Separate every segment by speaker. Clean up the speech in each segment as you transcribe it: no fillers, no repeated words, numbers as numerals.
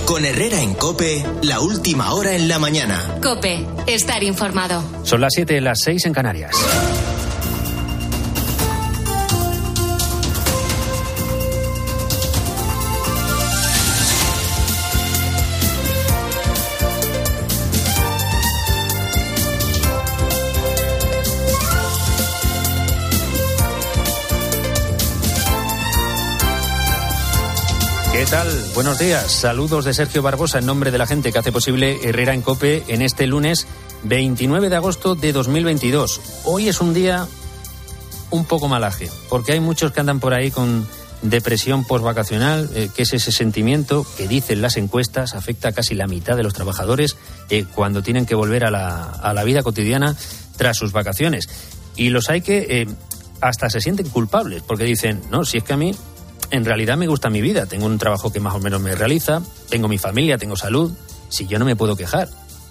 Speaker 1: Con Herrera en COPE, la última hora en la mañana.
Speaker 2: COPE, estar informado.
Speaker 3: Son las 7, las 6 en Canarias. ¿Qué tal? Buenos días. Saludos de Sergio Barbosa en nombre de la gente que hace posible Herrera en COPE en este lunes 29 de agosto de 2022. Hoy es un día un poco malaje, porque hay muchos que andan por ahí con depresión postvacacional, que es ese sentimiento que dicen las encuestas afecta a casi la mitad de los trabajadores cuando tienen que volver a la vida cotidiana tras sus vacaciones. Y los hay que hasta se sienten culpables, porque dicen, no, si es que a mí en realidad me gusta mi vida, tengo un trabajo que más o menos me realiza, tengo mi familia, tengo salud, si yo no me puedo quejar.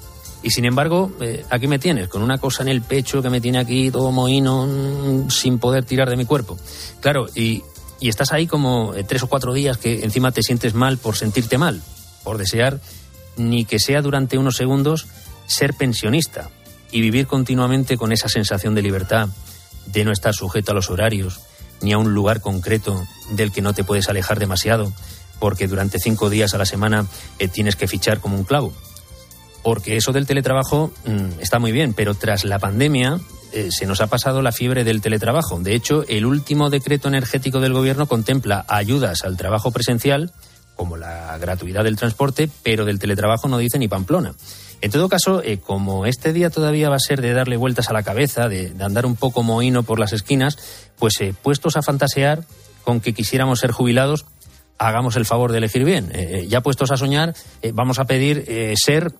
Speaker 3: Y sin embargo, aquí me tienes, con una cosa en el pecho que me tiene aquí todo mohino, sin poder tirar de mi cuerpo. Claro, y estás ahí como 3 o 4 días que encima te sientes mal por sentirte mal, por desear, ni que sea durante unos segundos, ser pensionista y vivir continuamente con esa sensación de libertad, de no estar sujeto a los horarios, ni a un lugar concreto del que no te puedes alejar demasiado, porque durante 5 días a la semana tienes que fichar como un clavo. Porque eso del teletrabajo está muy bien, pero tras la pandemia se nos ha pasado la fiebre del teletrabajo. De hecho, el último decreto energético del gobierno contempla ayudas al trabajo presencial, como la gratuidad del transporte, pero del teletrabajo no dice ni Pamplona. En todo caso, como este día todavía va a ser de darle vueltas a la cabeza, de andar un poco mohino por las esquinas, pues puestos a fantasear con que quisiéramos ser jubilados, hagamos el favor de elegir bien. Ya puestos a soñar, vamos a pedir ser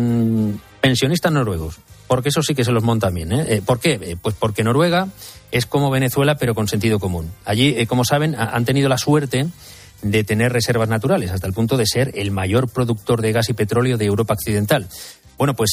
Speaker 3: pensionistas noruegos, porque eso sí que se los montan bien. ¿Por qué? Pues porque Noruega es como Venezuela, pero con sentido común. Allí, como saben, han tenido la suerte de tener reservas naturales, hasta el punto de ser el mayor productor de gas y petróleo de Europa Occidental. Bueno, pues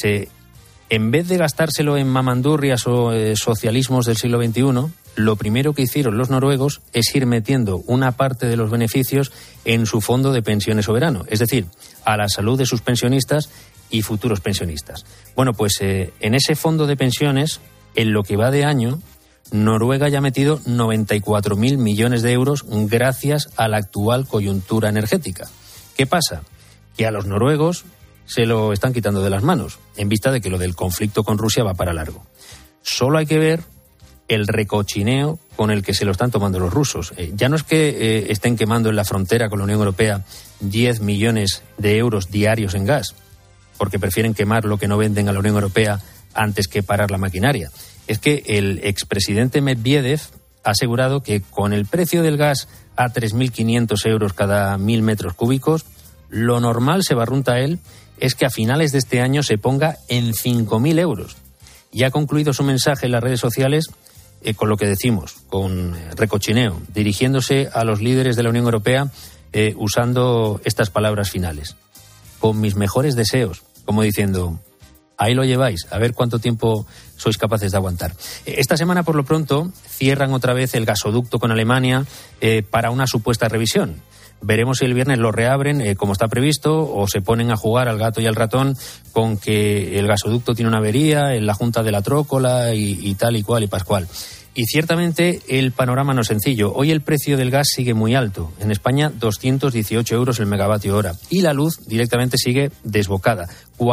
Speaker 3: en vez de gastárselo en mamandurrias o socialismos del siglo XXI, lo primero que hicieron los noruegos es ir metiendo una parte de los beneficios en su fondo de pensiones soberano, es decir, a la salud de sus pensionistas y futuros pensionistas. Bueno, pues en ese fondo de pensiones, en lo que va de año, Noruega ya ha metido 94.000 millones de euros gracias a la actual coyuntura energética. ¿Qué pasa? Que a los noruegos se lo están quitando de las manos, en vista de que lo del conflicto con Rusia va para largo. Solo hay que ver el recochineo con el que se lo están tomando los rusos. Ya no es que estén quemando en la frontera con la Unión Europea 10 millones de euros diarios en gas, porque prefieren quemar lo que no venden a la Unión Europea antes que parar la maquinaria. Es que el expresidente Medvedev ha asegurado que con el precio del gas a 3.500 euros cada 1.000 metros cúbicos, lo normal, se barrunta él, es que a finales de este año se ponga en 5.000 euros. Y ha concluido su mensaje en las redes sociales con lo que decimos, con recochineo, dirigiéndose a los líderes de la Unión Europea usando estas palabras finales. Con mis mejores deseos, como diciendo, ahí lo lleváis, a ver cuánto tiempo sois capaces de aguantar. Esta semana, por lo pronto, cierran otra vez el gasoducto con Alemania para una supuesta revisión. Veremos si el viernes lo reabren como está previsto o se ponen a jugar al gato y al ratón con que el gasoducto tiene una avería en la Junta de la Trócola y tal y cual y pascual. Y ciertamente el panorama no es sencillo. Hoy el precio del gas sigue muy alto. En España 218 euros el megavatio hora. Y la luz directamente sigue desbocada.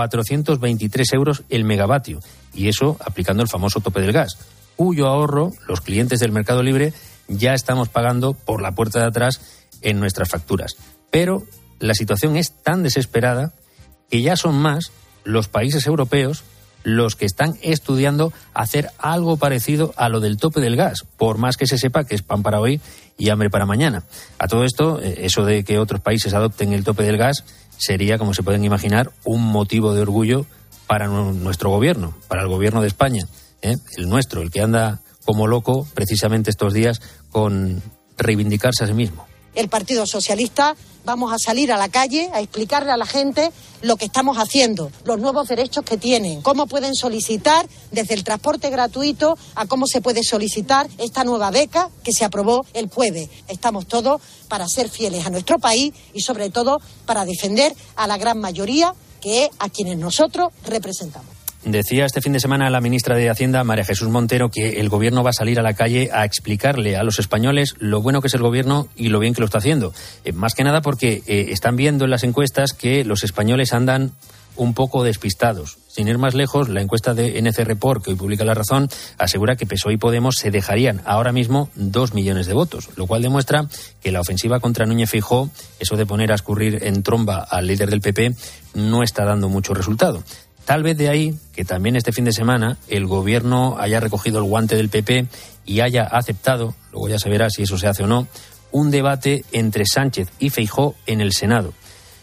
Speaker 3: 423 euros el megavatio. Y eso aplicando el famoso tope del gas, cuyo ahorro los clientes del mercado libre ya estamos pagando por la puerta de atrás en nuestras facturas. Pero la situación es tan desesperada que ya son más los países europeos los que están estudiando hacer algo parecido a lo del tope del gas, por más que se sepa que es pan para hoy y hambre para mañana. A todo esto, eso de que otros países adopten el tope del gas sería, como se pueden imaginar, un motivo de orgullo para nuestro gobierno, para el gobierno de España, el nuestro, el que anda como loco precisamente estos días con reivindicarse a sí mismo.
Speaker 4: el Partido Socialista vamos a salir a la calle a explicarle a la gente lo que estamos haciendo, los nuevos derechos que tienen, cómo pueden solicitar desde el transporte gratuito a cómo se puede solicitar esta nueva beca que se aprobó el jueves. Estamos todos para ser fieles a nuestro país y sobre todo para defender a la gran mayoría, que es a quienes nosotros representamos.
Speaker 3: Decía este fin de semana la ministra de Hacienda, María Jesús Montero, que el gobierno va a salir a la calle a explicarle a los españoles lo bueno que es el gobierno y lo bien que lo está haciendo. Más que nada porque están viendo en las encuestas que los españoles andan un poco despistados. Sin ir más lejos, la encuesta de NC Report, que hoy publica La Razón, asegura que PSOE y Podemos se dejarían ahora mismo 2 millones de votos, lo cual demuestra que la ofensiva contra Núñez Feijóo, eso de poner a escurrir en tromba al líder del PP, no está dando mucho resultado. Tal vez de ahí que también este fin de semana el gobierno haya recogido el guante del PP y haya aceptado, luego ya se verá si eso se hace o no, un debate entre Sánchez y Feijóo en el Senado.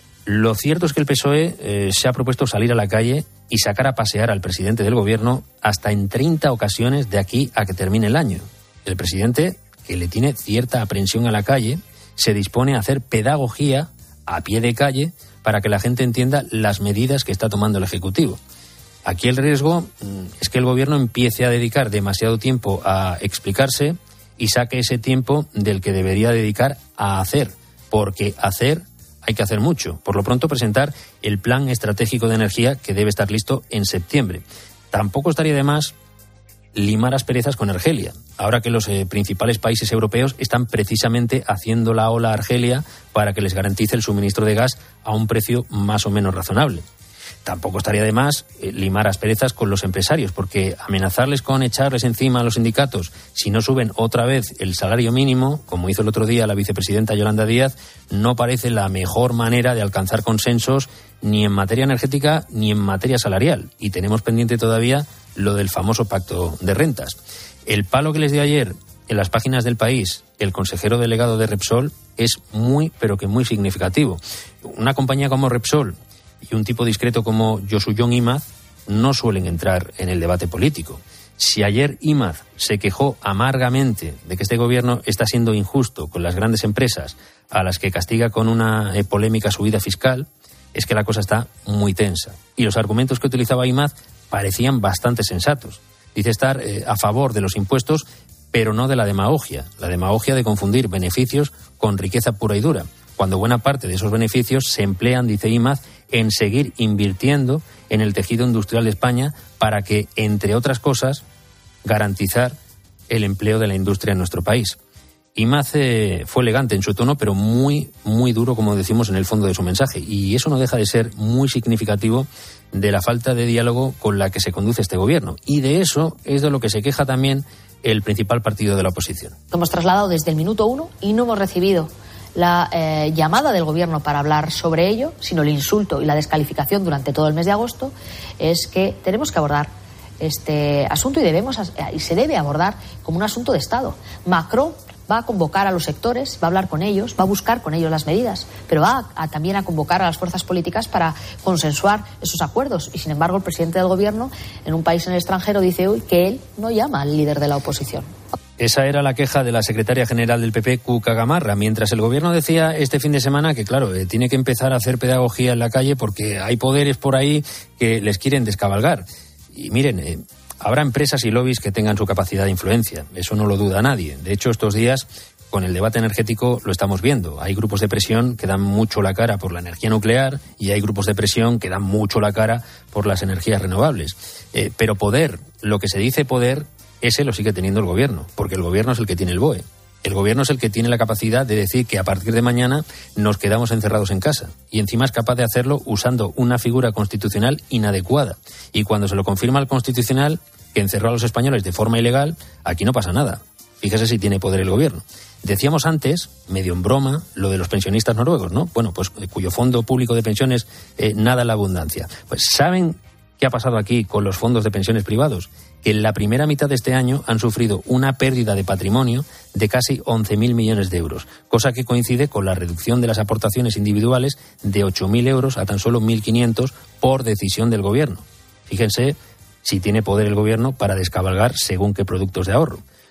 Speaker 3: Lo cierto es que el PSOE se ha propuesto salir a la calle y sacar a pasear al presidente del gobierno hasta en 30 ocasiones de aquí a que termine el año. El presidente, que le tiene cierta aprensión a la calle, se dispone a hacer pedagogía a pie de calle para que la gente entienda las medidas que está tomando el Ejecutivo. Aquí el riesgo es que el gobierno empiece a dedicar demasiado tiempo a explicarse y saque ese tiempo del que debería dedicar a hacer, porque hacer hay que hacer mucho. Por lo pronto, presentar el plan estratégico de energía que debe estar listo en septiembre. Tampoco estaría de más limar asperezas con Argelia, ahora que los principales países europeos están precisamente haciendo la ola a Argelia para que les garantice el suministro de gas a un precio más o menos razonable. Tampoco estaría de más limar asperezas con los empresarios, porque amenazarles con echarles encima a los sindicatos si no suben otra vez el salario mínimo, como hizo el otro día la vicepresidenta Yolanda Díaz, no parece la mejor manera de alcanzar consensos ni en materia energética ni en materia salarial. Y tenemos pendiente todavía lo del famoso pacto de rentas. El palo que les dio ayer en las páginas del País el consejero delegado de Repsol es muy, pero que muy significativo. Una compañía como Repsol y un tipo discreto como Josu Jon Imaz no suelen entrar en el debate político. Si ayer Imaz se quejó amargamente de que este gobierno está siendo injusto con las grandes empresas a las que castiga con una polémica subida fiscal, es que la cosa está muy tensa. Y los argumentos que utilizaba Imaz parecían bastante sensatos. Dice estar a favor de los impuestos, pero no de la demagogia de confundir beneficios con riqueza pura y dura, cuando buena parte de esos beneficios se emplean, dice Imaz, en seguir invirtiendo en el tejido industrial de España para que, entre otras cosas, garantizar el empleo de la industria en nuestro país. Imaz fue elegante en su tono, pero muy, muy duro, como decimos, en el fondo de su mensaje. Y eso no deja de ser muy significativo de la falta de diálogo con la que se conduce este gobierno. Y de eso es de lo que se queja también el principal partido de la oposición.
Speaker 5: Lo hemos trasladado desde el minuto 1 y no hemos recibido la llamada del gobierno para hablar sobre ello, sino el insulto y la descalificación durante todo el mes de agosto. Es que tenemos que abordar este asunto y se debe abordar como un asunto de Estado. Macron va a convocar a los sectores, va a hablar con ellos, va a buscar con ellos las medidas, pero va también a convocar a las fuerzas políticas para consensuar esos acuerdos. Y sin embargo, el presidente del gobierno, en un país en el extranjero, dice hoy que él no llama al líder de la oposición.
Speaker 3: Esa era la queja de la secretaria general del PP, Cuca Gamarra, mientras el gobierno decía este fin de semana que, claro, tiene que empezar a hacer pedagogía en la calle porque hay poderes por ahí que les quieren descabalgar. Y miren, habrá empresas y lobbies que tengan su capacidad de influencia, eso no lo duda nadie. De hecho, estos días, con el debate energético, lo estamos viendo. Hay grupos de presión que dan mucho la cara por la energía nuclear y hay grupos de presión que dan mucho la cara por las energías renovables. Pero poder, lo que se dice poder, ese lo sigue teniendo el gobierno, porque el gobierno es el que tiene el BOE. El gobierno es el que tiene la capacidad de decir que a partir de mañana nos quedamos encerrados en casa. Y encima es capaz de hacerlo usando una figura constitucional inadecuada. Y cuando se lo confirma al Constitucional, que encerró a los españoles de forma ilegal, aquí no pasa nada. Fíjese si tiene poder el gobierno. Decíamos antes, medio en broma, lo de los pensionistas noruegos, ¿no? Bueno, pues cuyo fondo público de pensiones nada la abundancia. Pues ¿saben qué ha pasado aquí con los fondos de pensiones privados? Que en la primera mitad de este año han sufrido una pérdida de patrimonio de casi 11.000 millones de euros, cosa que coincide con la reducción de las aportaciones individuales de 8.000 euros a tan solo 1.500 por decisión del gobierno. Fíjense si tiene poder el gobierno para descabalgar según qué productos de ahorro.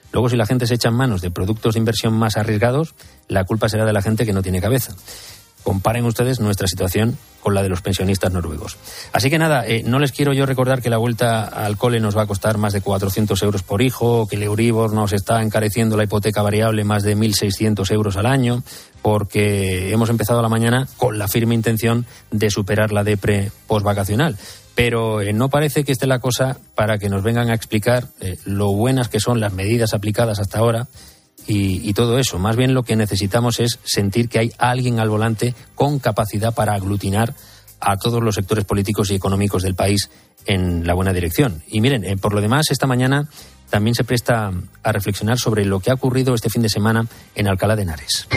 Speaker 3: Luego, si la gente se echa en manos de productos de inversión más arriesgados, la culpa será de la gente que no tiene cabeza. Comparen ustedes nuestra situación con la de los pensionistas noruegos. Así que nada, no les quiero yo recordar que la vuelta al cole nos va a costar más de 400 euros por hijo, que el Euribor nos está encareciendo la hipoteca variable más de 1.600 euros al año, porque hemos empezado la mañana con la firme intención de superar la depre postvacacional. Pero no parece que esté la cosa para que nos vengan a explicar lo buenas que son las medidas aplicadas hasta ahora y todo eso. Más bien lo que necesitamos es sentir que hay alguien al volante con capacidad para aglutinar a todos los sectores políticos y económicos del país en la buena dirección. Y miren, por lo demás, esta mañana también se presta a reflexionar sobre lo que ha ocurrido este fin de semana en Alcalá de Henares.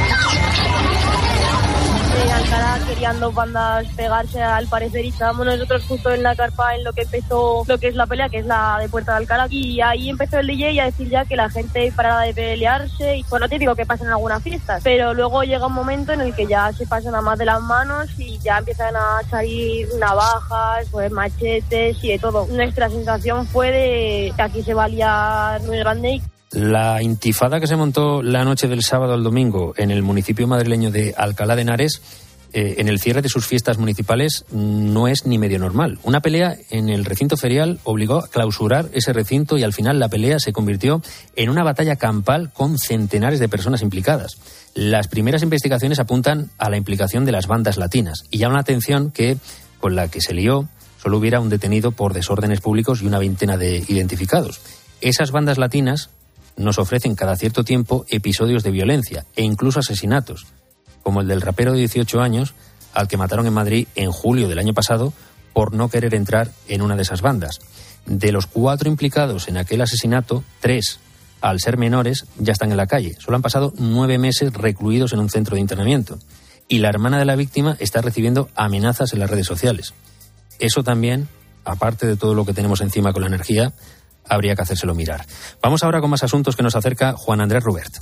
Speaker 6: Alcalá querían dos bandas pegarse al parecer y estábamos nosotros justo en la carpa en lo que empezó lo que es la pelea, que es la de Puerta de Alcalá, y ahí empezó el DJ a decir ya que la gente parara de pelearse y pues no te digo que pasen en algunas fiestas, pero luego llega un momento en el que ya se pasan a más de las manos y ya empiezan a salir navajas, pues machetes y de todo. Nuestra sensación fue de que aquí se va a liar muy grande.
Speaker 3: La intifada que se montó la noche del sábado al domingo en el municipio madrileño de Alcalá de Henares, en el cierre de sus fiestas municipales, no es ni medio normal. Una pelea en el recinto ferial obligó a clausurar ese recinto y al final la pelea se convirtió en una batalla campal con centenares de personas implicadas. Las primeras investigaciones apuntan a la implicación de las bandas latinas y llama la atención que con la que se lió solo hubiera un detenido por desórdenes públicos y una veintena de identificados. Esas bandas latinas nos ofrecen cada cierto tiempo episodios de violencia e incluso asesinatos, como el del rapero de 18 años al que mataron en Madrid en julio del año pasado por no querer entrar en una de esas bandas. De los 4 implicados en aquel asesinato, 3, al ser menores, ya están en la calle. Solo han pasado 9 meses recluidos en un centro de internamiento. Y la hermana de la víctima está recibiendo amenazas en las redes sociales. Eso también, aparte de todo lo que tenemos encima con la energía, habría que hacérselo mirar. Vamos ahora con más asuntos que nos acerca Juan Andrés Rubert.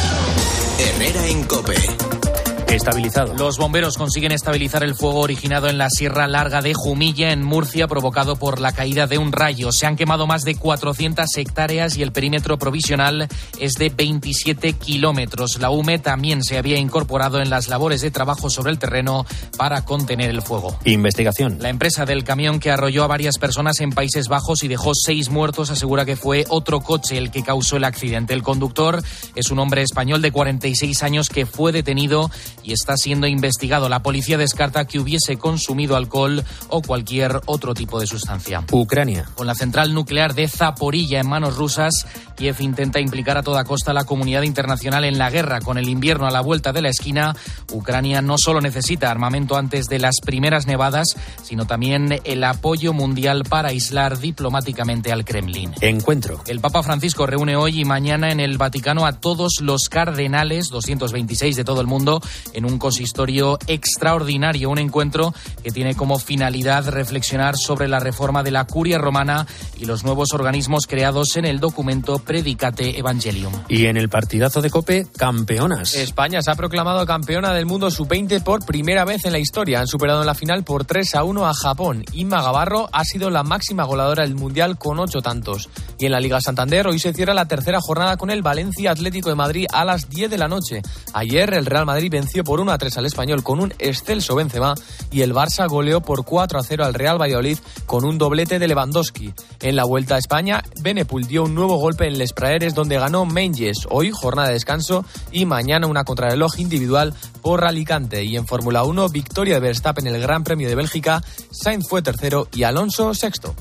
Speaker 1: Herrera en COPE.
Speaker 3: Estabilizado.
Speaker 7: Los bomberos consiguen estabilizar el fuego originado en la Sierra Larga de Jumilla, en Murcia, provocado por la caída de un rayo. Se han quemado más de 400 hectáreas y el perímetro provisional es de 27 kilómetros. La UME también se había incorporado en las labores de trabajo sobre el terreno para contener el fuego.
Speaker 3: Investigación.
Speaker 7: La empresa del camión que arrolló a varias personas en Países Bajos y dejó 6 muertos asegura que fue otro coche el que causó el accidente. El conductor es un hombre español de 46 años que fue detenido y está siendo investigado. La policía descarta que hubiese consumido alcohol o cualquier otro tipo de sustancia.
Speaker 3: Ucrania.
Speaker 7: Con la central nuclear de Zaporilla en manos rusas, Kiev intenta implicar a toda costa a la comunidad internacional en la guerra. Con el invierno a la vuelta de la esquina, Ucrania no solo necesita armamento antes de las primeras nevadas, sino también el apoyo mundial para aislar diplomáticamente al Kremlin.
Speaker 3: Encuentro.
Speaker 7: El Papa Francisco reúne hoy y mañana en el Vaticano a todos los cardenales, 226 de todo el mundo, en un consistorio extraordinario, un encuentro que tiene como finalidad reflexionar sobre la reforma de la Curia Romana y los nuevos organismos creados en el documento Predicate Evangelium.
Speaker 3: Y en el partidazo de COPE, campeonas.
Speaker 8: España se ha proclamado campeona del mundo sub-20 por primera vez en la historia. Han superado en la final por 3-1 a Japón. Inma Gavarro ha sido la máxima goleadora del Mundial con 8 tantos. Y en la Liga Santander hoy se cierra la tercera jornada con el Valencia Atlético de Madrid a las 10 de la noche. Ayer el Real Madrid venció por 1-3 al Español con un excelso Benzema y el Barça goleó por 4-0 al Real Valladolid con un doblete de Lewandowski. En la Vuelta a España, Benepul dio un nuevo golpe en Les Praeres donde ganó Menges. Hoy jornada de descanso y mañana una contrarreloj individual por Alicante. Y en Fórmula 1, victoria de Verstappen en el Gran Premio de Bélgica, Sainz fue tercero y Alonso sexto.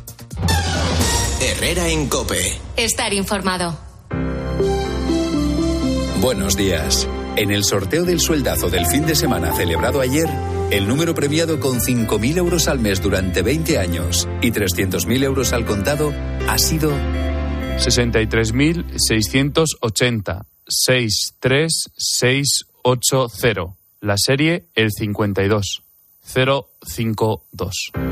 Speaker 1: Herrera en COPE.
Speaker 2: Estar informado.
Speaker 9: Buenos días. En el sorteo del sueldazo del fin de semana celebrado ayer, el número premiado con 5.000 euros al mes durante 20 años y 300.000 euros al contado ha sido
Speaker 10: 63.680 63680. La serie el 52 052.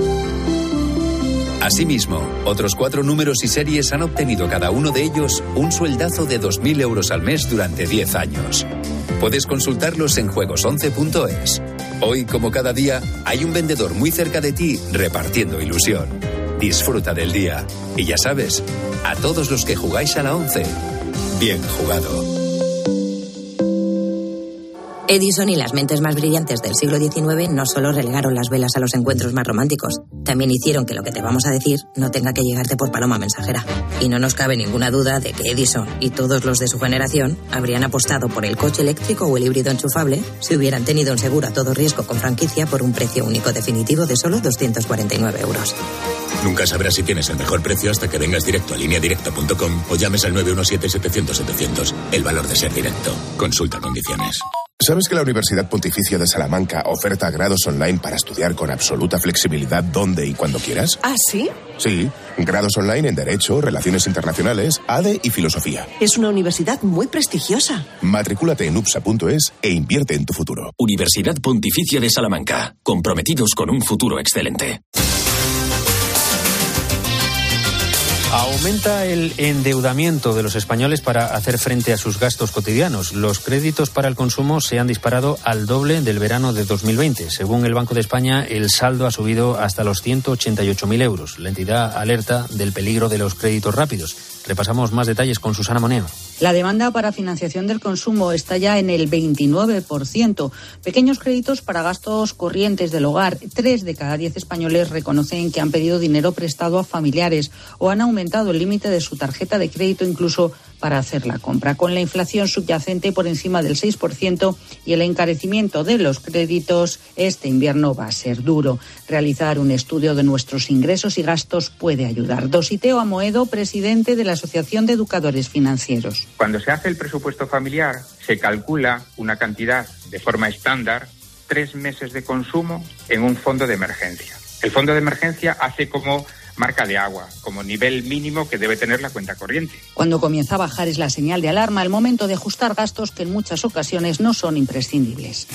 Speaker 9: Asimismo, otros 4 números y series han obtenido cada uno de ellos un sueldazo de 2.000 euros al mes durante 10 años. Puedes consultarlos en juegos11.es. Hoy, como cada día, hay un vendedor muy cerca de ti repartiendo ilusión. Disfruta del día. Y ya sabes, a todos los que jugáis a la 11, bien jugado.
Speaker 11: Edison y las mentes más brillantes del siglo XIX no solo relegaron las velas a los encuentros más románticos, también hicieron que lo que te vamos a decir no tenga que llegarte por paloma mensajera. Y no nos cabe ninguna duda de que Edison y todos los de su generación habrían apostado por el coche eléctrico o el híbrido enchufable si hubieran tenido un seguro a todo riesgo con franquicia por un precio único definitivo de solo 249 euros.
Speaker 12: Nunca sabrás si tienes el mejor precio hasta que vengas directo a lineadirecta.com o llames al 917-700-700. El valor de ser directo. Consulta condiciones.
Speaker 13: ¿Sabes que la Universidad Pontificia de Salamanca oferta grados online para estudiar con absoluta flexibilidad donde y cuando quieras?
Speaker 14: ¿Ah, sí?
Speaker 13: Sí, grados online en Derecho, Relaciones Internacionales, ADE y Filosofía.
Speaker 14: Es una universidad muy prestigiosa.
Speaker 13: Matrículate en upsa.es e invierte en tu futuro.
Speaker 15: Universidad Pontificia de Salamanca. Comprometidos con un futuro excelente.
Speaker 3: Aumenta el endeudamiento de los españoles para hacer frente a sus gastos cotidianos. Los créditos para el consumo se han disparado al doble del verano de 2020. Según el Banco de España, el saldo ha subido hasta los 188.000 euros. La entidad alerta del peligro de los créditos rápidos. Repasamos más detalles con Susana Moneo.
Speaker 16: La demanda para financiación del consumo está ya en el 29%. Pequeños créditos para gastos corrientes del hogar. 3 de cada 10 españoles reconocen que han pedido dinero prestado a familiares o han aumentado el límite de su tarjeta de crédito incluso para hacer la compra. Con la inflación subyacente por encima del 6% y el encarecimiento de los créditos, este invierno va a ser duro. Realizar un estudio de nuestros ingresos y gastos puede ayudar. Dositeo Amoedo, presidente de la Asociación de Educadores Financieros.
Speaker 17: Cuando se hace el presupuesto familiar, se calcula una cantidad de forma estándar, 3 meses de consumo en un fondo de emergencia. El fondo de emergencia hace como marca de agua, como nivel mínimo que debe tener la cuenta corriente.
Speaker 16: Cuando comienza a bajar es la señal de alarma, el momento de ajustar gastos que en muchas ocasiones no son imprescindibles.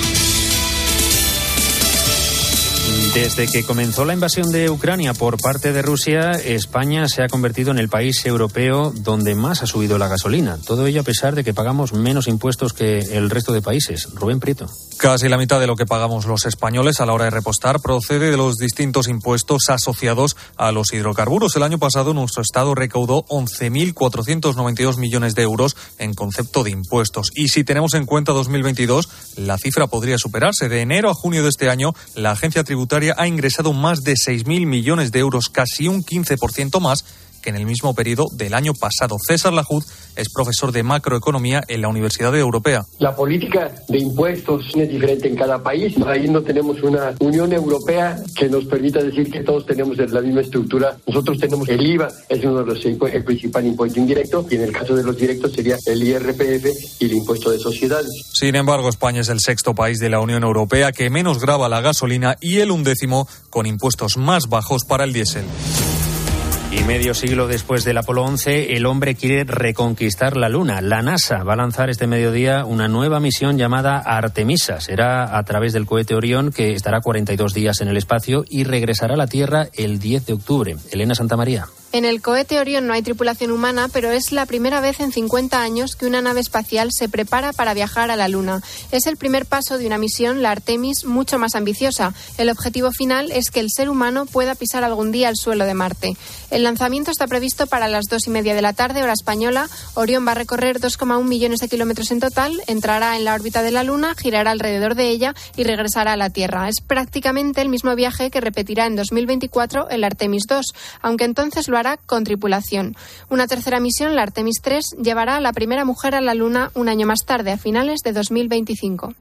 Speaker 3: Desde que comenzó la invasión de Ucrania por parte de Rusia, España se ha convertido en el país europeo donde más ha subido la gasolina. Todo ello a pesar de que pagamos menos impuestos que el resto de países. Rubén Prieto.
Speaker 18: Casi la mitad de lo que pagamos los españoles a la hora de repostar procede de los distintos impuestos asociados a los hidrocarburos. El año pasado nuestro Estado recaudó 11.492 millones de euros en concepto de impuestos. Y si tenemos en cuenta 2022, la cifra podría superarse. De enero a junio de este año, la agencia tributaria ha ingresado más de 6.000 millones de euros, casi un 15% más que en el mismo periodo del año pasado. César Lajud es profesor de macroeconomía en la Universidad Europea.
Speaker 19: La política de impuestos es diferente en cada país. Ahí no tenemos una Unión Europea que nos permita decir que todos tenemos la misma estructura. Nosotros tenemos el IVA, es uno de los el principal impuesto indirecto, y en el caso de los directos sería el IRPF y el impuesto de sociedades.
Speaker 18: Sin embargo, España es el 6º país de la Unión Europea que menos grava la gasolina y el 11º con impuestos más bajos para el diésel.
Speaker 3: Y medio siglo después del Apolo 11, el hombre quiere reconquistar la Luna. La NASA va a lanzar este mediodía una nueva misión llamada Artemisa. Será a través del cohete Orión, que estará 42 días en el espacio y regresará a la Tierra el 10 de octubre. Elena Santamaría.
Speaker 20: En el cohete Orión no hay tripulación humana, pero es la primera vez en 50 años que una nave espacial se prepara para viajar a la Luna. Es el primer paso de una misión, la Artemis, mucho más ambiciosa. El objetivo final es que el ser humano pueda pisar algún día el suelo de Marte. El lanzamiento está previsto para las 2:30 de la tarde, hora española. Orión va a recorrer 2,1 millones de kilómetros en total, entrará en la órbita de la Luna, girará alrededor de ella y regresará a la Tierra. Es prácticamente el mismo viaje que repetirá en 2024 el Artemis 2, aunque entonces lo hará con tripulación. Una tercera misión, la Artemis 3, llevará a la primera mujer a la Luna un año más tarde, a finales de 2025.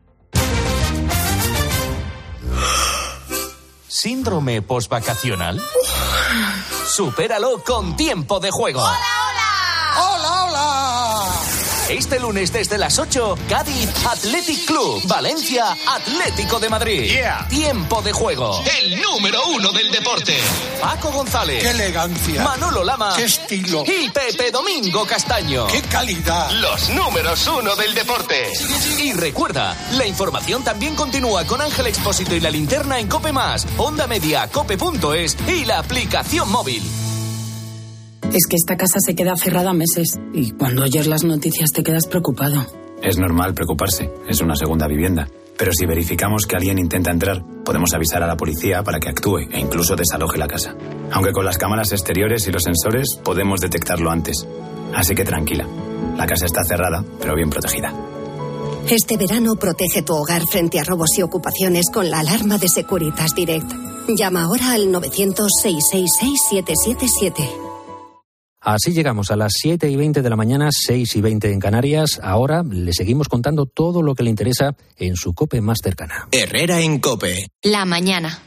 Speaker 21: ¿Síndrome postvacacional? Supéralo con Tiempo de Juego.
Speaker 22: ¡Hola, hola! ¡Hola, hola!
Speaker 21: Este lunes desde las 8, Cádiz Athletic Club, Valencia Atlético de Madrid.
Speaker 22: Yeah.
Speaker 21: Tiempo de Juego.
Speaker 22: El número 1 del deporte.
Speaker 21: Paco González.
Speaker 22: ¡Qué elegancia!
Speaker 21: Manolo Lama.
Speaker 22: ¡Qué estilo!
Speaker 21: Y Pepe Domingo Castaño.
Speaker 22: ¡Qué calidad!
Speaker 21: Los números 1 del deporte. Y recuerda, la información también continúa con Ángel Expósito y La Linterna en COPE+, Onda Media, cope.es y la aplicación móvil.
Speaker 23: Es que esta casa se queda cerrada meses y cuando oyes las noticias te quedas preocupado.
Speaker 24: Es normal preocuparse, es una segunda vivienda. Pero si verificamos que alguien intenta entrar, podemos avisar a la policía para que actúe e incluso desaloje la casa. Aunque con las cámaras exteriores y los sensores podemos detectarlo antes. Así que tranquila, La casa está cerrada, pero bien protegida.
Speaker 4: Este verano protege tu hogar frente a robos y ocupaciones con la alarma de Securitas Direct. Llama ahora al 900-666-777.
Speaker 3: Así llegamos a las 7:20 de la mañana, 6:20 en Canarias. Ahora le seguimos contando todo lo que le interesa en su COPE más cercana.
Speaker 1: Herrera en COPE.
Speaker 2: La mañana.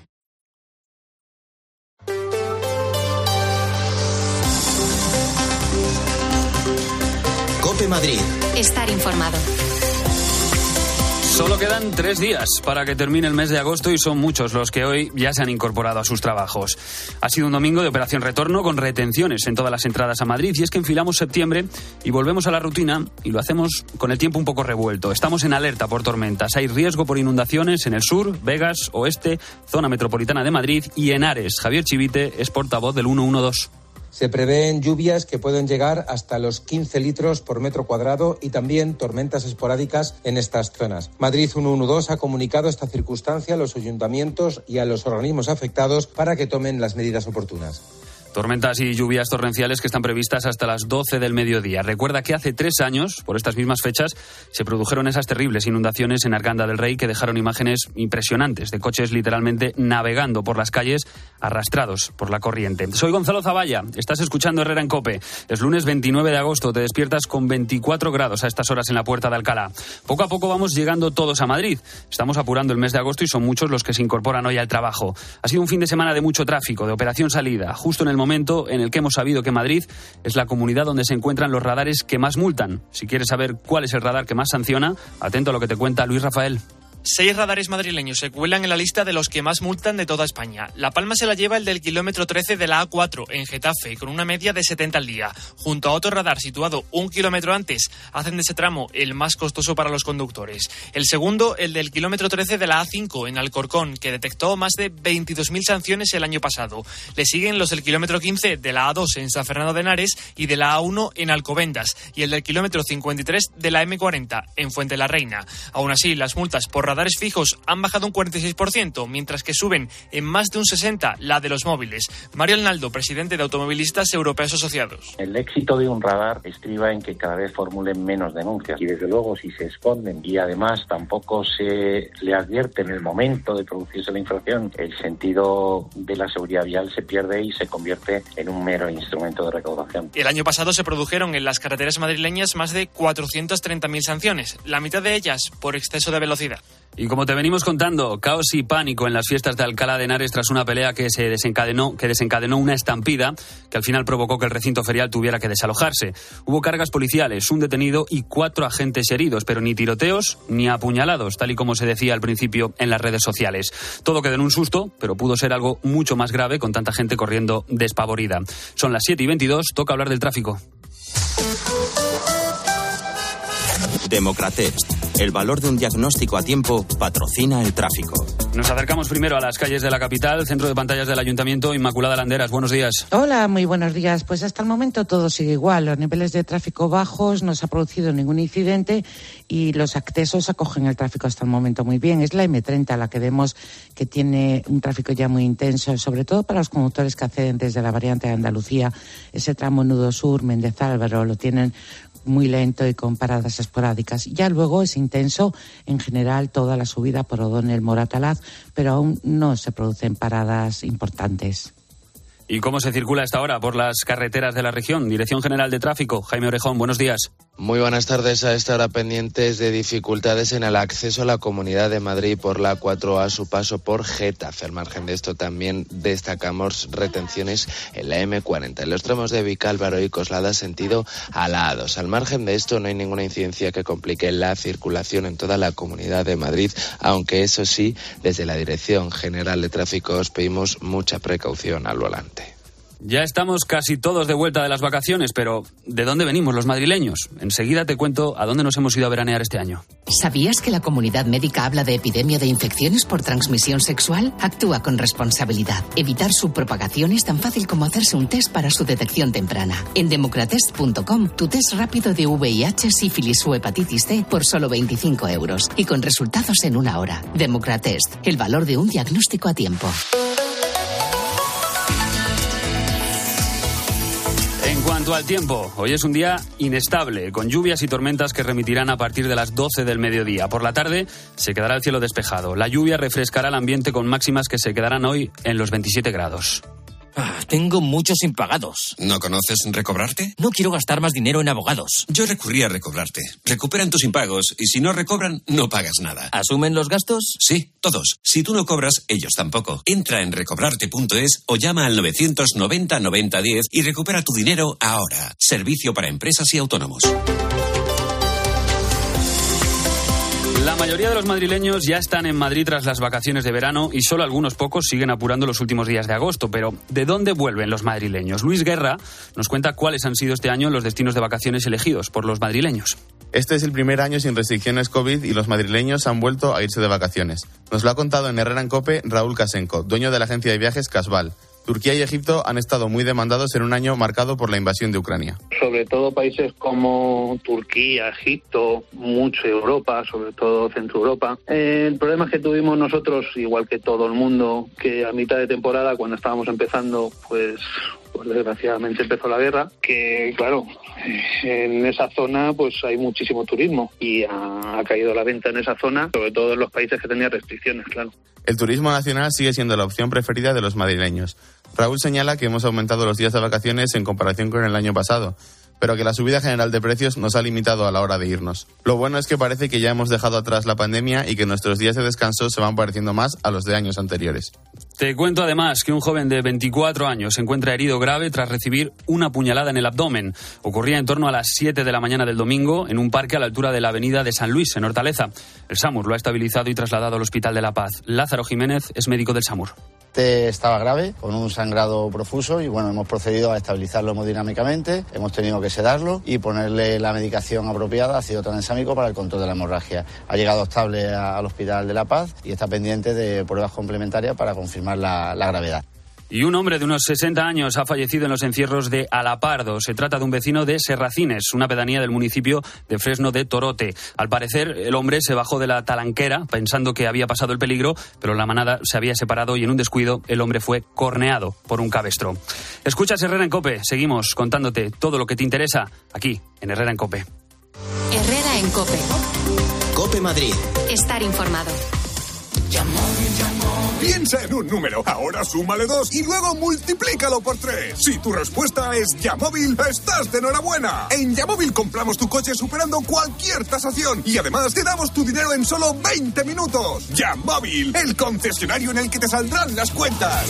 Speaker 1: COPE Madrid.
Speaker 2: Estar informado.
Speaker 5: Solo quedan 3 días para que termine el mes de agosto y son muchos los que hoy ya se han incorporado a sus trabajos. Ha sido un domingo de operación retorno con retenciones en todas las entradas a Madrid y es que enfilamos septiembre y volvemos a la rutina y lo hacemos con el tiempo un poco revuelto. Estamos en alerta por tormentas. Hay riesgo por inundaciones en el sur, Vegas, oeste, zona metropolitana de Madrid y Henares. Javier Chivite es portavoz del 112.
Speaker 6: Se prevén lluvias que pueden llegar hasta los 15 litros por metro cuadrado y también tormentas esporádicas en estas zonas. Madrid 112 ha comunicado esta circunstancia a los ayuntamientos y a los organismos afectados para que tomen las medidas oportunas.
Speaker 5: Tormentas y lluvias torrenciales que están previstas hasta las 12 del mediodía. Recuerda que hace 3 años, por estas mismas fechas, se produjeron esas terribles inundaciones en Arganda del Rey que dejaron imágenes impresionantes de coches literalmente navegando por las calles arrastrados por la corriente. Soy Gonzalo Zavalla, estás escuchando Herrera en COPE. Es lunes 29 de agosto, te despiertas con 24 grados a estas horas en la Puerta de Alcalá. Poco a poco vamos llegando todos a Madrid. Estamos apurando el mes de agosto y son muchos los que se incorporan hoy al trabajo. Ha sido un fin de semana de mucho tráfico, de operación salida, justo en el momento en el que hemos sabido que Madrid es la comunidad donde se encuentran los radares que más multan. Si quieres saber cuál es el radar que más sanciona, atento a lo que te cuenta Luis Rafael.
Speaker 7: 6 radares madrileños se cuelan en la lista de los que más multan de toda España. La palma se la lleva el del kilómetro 13 de la A4 en Getafe, con una media de 70 al día. Junto a otro radar situado 1 kilómetro antes, hacen de ese tramo el más costoso para los conductores. El segundo, el del kilómetro 13 de la A5 en Alcorcón, que detectó más de 22.000 sanciones el año pasado. Le siguen los del kilómetro 15 de la A2 en San Fernando de Henares y de la A1 en Alcobendas, y el del kilómetro 53 de la M40 en Fuente la Reina. Aún así, las multas por radares fijos han bajado un 46%, mientras que suben en más de un 60% la de los móviles. Mario Arnaldo, presidente de Automovilistas Europeos Asociados.
Speaker 25: El éxito de un radar estriba en que cada vez formulen menos denuncias y desde luego si se esconden y además tampoco se le advierte en el momento de producirse la infracción, el sentido de la seguridad vial se pierde y se convierte en un mero instrumento de recaudación.
Speaker 7: El año pasado se produjeron en las carreteras madrileñas más de 430.000 sanciones, la mitad de ellas por exceso de velocidad.
Speaker 5: Y como te venimos contando, caos y pánico en las fiestas de Alcalá de Henares tras una pelea que desencadenó una estampida que al final provocó que el recinto ferial tuviera que desalojarse. Hubo cargas policiales, un detenido y 4 agentes heridos, pero ni tiroteos ni apuñalados, tal y como se decía al principio en las redes sociales. Todo quedó en un susto, pero pudo ser algo mucho más grave con tanta gente corriendo despavorida. Son las 7:22, toca hablar del tráfico.
Speaker 1: Democratest. El valor de un diagnóstico a tiempo patrocina el tráfico.
Speaker 5: Nos acercamos primero a las calles de la capital, centro de pantallas del Ayuntamiento. Inmaculada Landeras, buenos días.
Speaker 26: Hola, muy buenos días. Pues hasta el momento todo sigue igual. Los niveles de tráfico bajos, no se ha producido ningún incidente y los accesos acogen el tráfico hasta el momento muy bien. Es la M30 la que vemos que tiene un tráfico ya muy intenso, sobre todo para los conductores que acceden desde la variante de Andalucía. Ese tramo Nudo Sur, Méndez Álvaro, lo tienen muy lento y con paradas esporádicas. Ya luego es intenso en general toda la subida por O'Donnell Moratalaz, pero aún no se producen paradas importantes.
Speaker 5: ¿Y cómo se circula a esta hora por las carreteras de la región? Dirección General de Tráfico, Jaime Orejón, buenos días.
Speaker 27: Muy buenas tardes. A esta hora pendientes de dificultades en el acceso a la Comunidad de Madrid por la 4A, su paso por Getafe. Al margen de esto también destacamos retenciones en la M40, en los tramos de Vicálvaro y Coslada sentido a la A2. Al margen de esto no hay ninguna incidencia que complique la circulación en toda la Comunidad de Madrid, aunque eso sí, desde la Dirección General de Tráfico os pedimos mucha precaución al volante.
Speaker 5: Ya estamos casi todos de vuelta de las vacaciones, pero ¿de dónde venimos los madrileños? Enseguida te cuento a dónde nos hemos ido a veranear este año.
Speaker 28: ¿Sabías que la comunidad médica habla de epidemia de infecciones por transmisión sexual? Actúa con responsabilidad. Evitar su propagación es tan fácil como hacerse un test para su detección temprana. En democratest.com, tu test rápido de VIH, sífilis o hepatitis C por solo 25 € y con resultados en 1 hora. Democratest, el valor de un diagnóstico a tiempo.
Speaker 5: En cuanto cuanto al tiempo, hoy es un día inestable, con lluvias y tormentas que remitirán a partir de las 12 del mediodía. Por la tarde se quedará el cielo despejado. La lluvia refrescará el ambiente con máximas que se quedarán hoy en los 27 grados.
Speaker 8: Tengo muchos impagados.
Speaker 9: ¿No conoces Recobrarte?
Speaker 8: No quiero gastar más dinero en abogados.
Speaker 9: Yo recurrí a Recobrarte. Recuperan tus impagos y si no recobran, no pagas nada.
Speaker 8: ¿Asumen los gastos?
Speaker 9: Sí, todos. Si tú no cobras, ellos tampoco. Entra en recobrarte.es o llama al 990 90 10 y recupera tu dinero ahora. Servicio para empresas y autónomos.
Speaker 5: La mayoría de los madrileños ya están en Madrid tras las vacaciones de verano y solo algunos pocos siguen apurando los últimos días de agosto. Pero, ¿de dónde vuelven los madrileños? Luis Guerra nos cuenta cuáles han sido este año los destinos de vacaciones elegidos por los madrileños.
Speaker 10: Este es el primer año sin restricciones COVID y los madrileños han vuelto a irse de vacaciones. Nos lo ha contado en Herrera en COPE Raúl Kasenko, dueño de la agencia de viajes Casval. Turquía y Egipto han estado muy demandados en un año marcado por la invasión de Ucrania.
Speaker 11: Sobre todo países como Turquía, Egipto, mucho Europa, sobre todo Centro Europa. El problema es que tuvimos nosotros, igual que todo el mundo, que a mitad de temporada, cuando estábamos empezando, pues desgraciadamente empezó la guerra, que claro, en esa zona pues hay muchísimo turismo y ha caído la venta en esa zona, sobre todo en los países que tenían restricciones, claro.
Speaker 10: El turismo nacional sigue siendo la opción preferida de los madrileños. Raúl señala que hemos aumentado los días de vacaciones en comparación con el año pasado, pero que la subida general de precios nos ha limitado a la hora de irnos. Lo bueno es que parece que ya hemos dejado atrás la pandemia y que nuestros días de descanso se van pareciendo más a los de años anteriores.
Speaker 5: Te cuento además que un joven de 24 años se encuentra herido grave tras recibir una puñalada en el abdomen. Ocurría en torno a las 7 de la mañana del domingo en un parque a la altura de la avenida de San Luis, en Hortaleza. El SAMUR lo ha estabilizado y trasladado al Hospital de la Paz. Lázaro Jiménez es médico del SAMUR.
Speaker 12: Estaba grave, con un sangrado profuso y bueno, hemos procedido a estabilizarlo hemodinámicamente, hemos tenido que sedarlo y ponerle la medicación apropiada, ácido tranexámico, para el control de la hemorragia. Ha llegado estable al Hospital de la Paz y está pendiente de pruebas complementarias para confirmar la gravedad.
Speaker 5: Y un hombre de unos 60 años ha fallecido en los encierros de Alapardo. Se trata de un vecino de Serracines, una pedanía del municipio de Fresno de Torote. Al parecer, el hombre se bajó de la talanquera pensando que había pasado el peligro, pero la manada se había separado y en un descuido el hombre fue corneado por un cabestro. Escuchas Herrera en COPE. Seguimos contándote todo lo que te interesa aquí, en Herrera en COPE.
Speaker 2: Herrera en COPE.
Speaker 1: COPE Madrid.
Speaker 2: Estar informado.
Speaker 13: Piensa en un número, ahora súmale 2 y luego multiplícalo por 3. Si tu respuesta es Yamóvil, estás de enhorabuena. En Yamóvil compramos tu coche superando cualquier tasación y además te damos tu dinero en solo 20 minutos. Yamóvil, el concesionario en el que te saldrán las cuentas.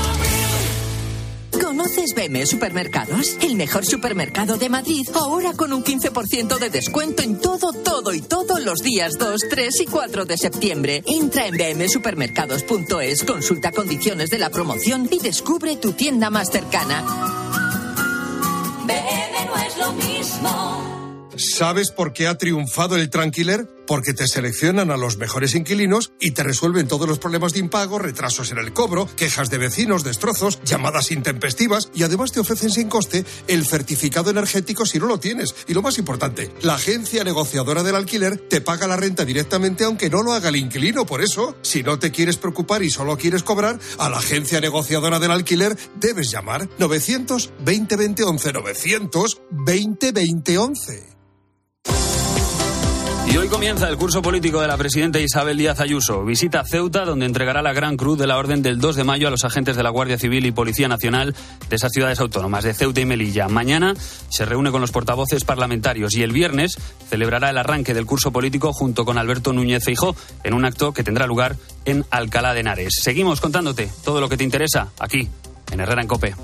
Speaker 28: ¿Conoces BM Supermercados? El mejor supermercado de Madrid, ahora con un 15% de descuento en todo y todos los días 2, 3 y 4 de septiembre. Entra en bmsupermercados.es, consulta condiciones de la promoción y descubre tu tienda más cercana.
Speaker 22: BM no es lo mismo. ¿Sabes por qué ha triunfado el Tranquiler? Porque te seleccionan a los mejores inquilinos y te resuelven todos los problemas de impago, retrasos en el cobro, quejas de vecinos, destrozos, llamadas intempestivas y además te ofrecen sin coste el certificado energético si no lo tienes. Y lo más importante, la agencia negociadora del alquiler te paga la renta directamente aunque no lo haga el inquilino. Por eso, si no te quieres preocupar y solo quieres cobrar, a la agencia negociadora del alquiler debes llamar 920 20 11 920 20 11.
Speaker 5: Y hoy comienza el curso político de la presidenta Isabel Díaz Ayuso. Visita Ceuta, donde entregará la Gran Cruz de la Orden del 2 de mayo a los agentes de la Guardia Civil y Policía Nacional de esas ciudades autónomas, de Ceuta y Melilla. Mañana se reúne con los portavoces parlamentarios y el viernes celebrará el arranque del curso político junto con Alberto Núñez Feijóo en un acto que tendrá lugar en Alcalá de Henares. Seguimos contándote todo lo que te interesa aquí, en Herrera en COPE.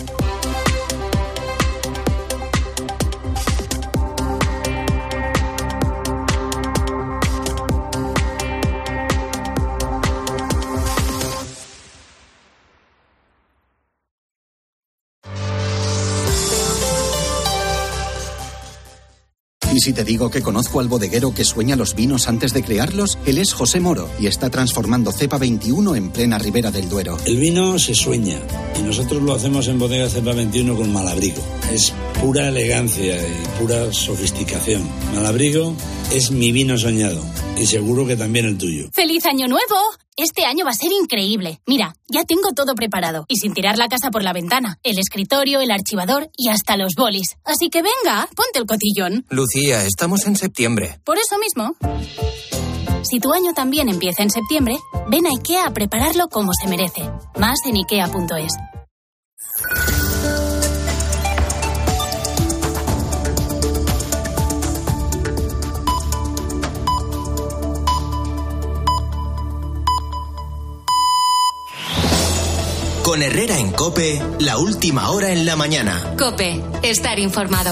Speaker 14: ¿Y si te digo que conozco al bodeguero que sueña los vinos antes de crearlos? Él es José Moro y está transformando Cepa 21 en plena Ribera del Duero.
Speaker 15: El vino se sueña y nosotros lo hacemos en Bodega Cepa 21 con Malabrigo. Es pura elegancia y pura sofisticación. Malabrigo es mi vino soñado y seguro que también el tuyo.
Speaker 29: ¡Feliz Año Nuevo!
Speaker 16: este año va a ser increíble. Mira, ya tengo todo preparado y sin tirar la casa por la ventana. El escritorio, el archivador y hasta los bolis. Así que venga, ponte el cotillón.
Speaker 17: Lucía, estamos en septiembre.
Speaker 16: Por eso mismo. Si tu año también empieza en septiembre, ven a IKEA a prepararlo como se merece. Más en ikea.es.
Speaker 1: Con Herrera en COPE, la última hora en la mañana.
Speaker 2: COPE, estar informado.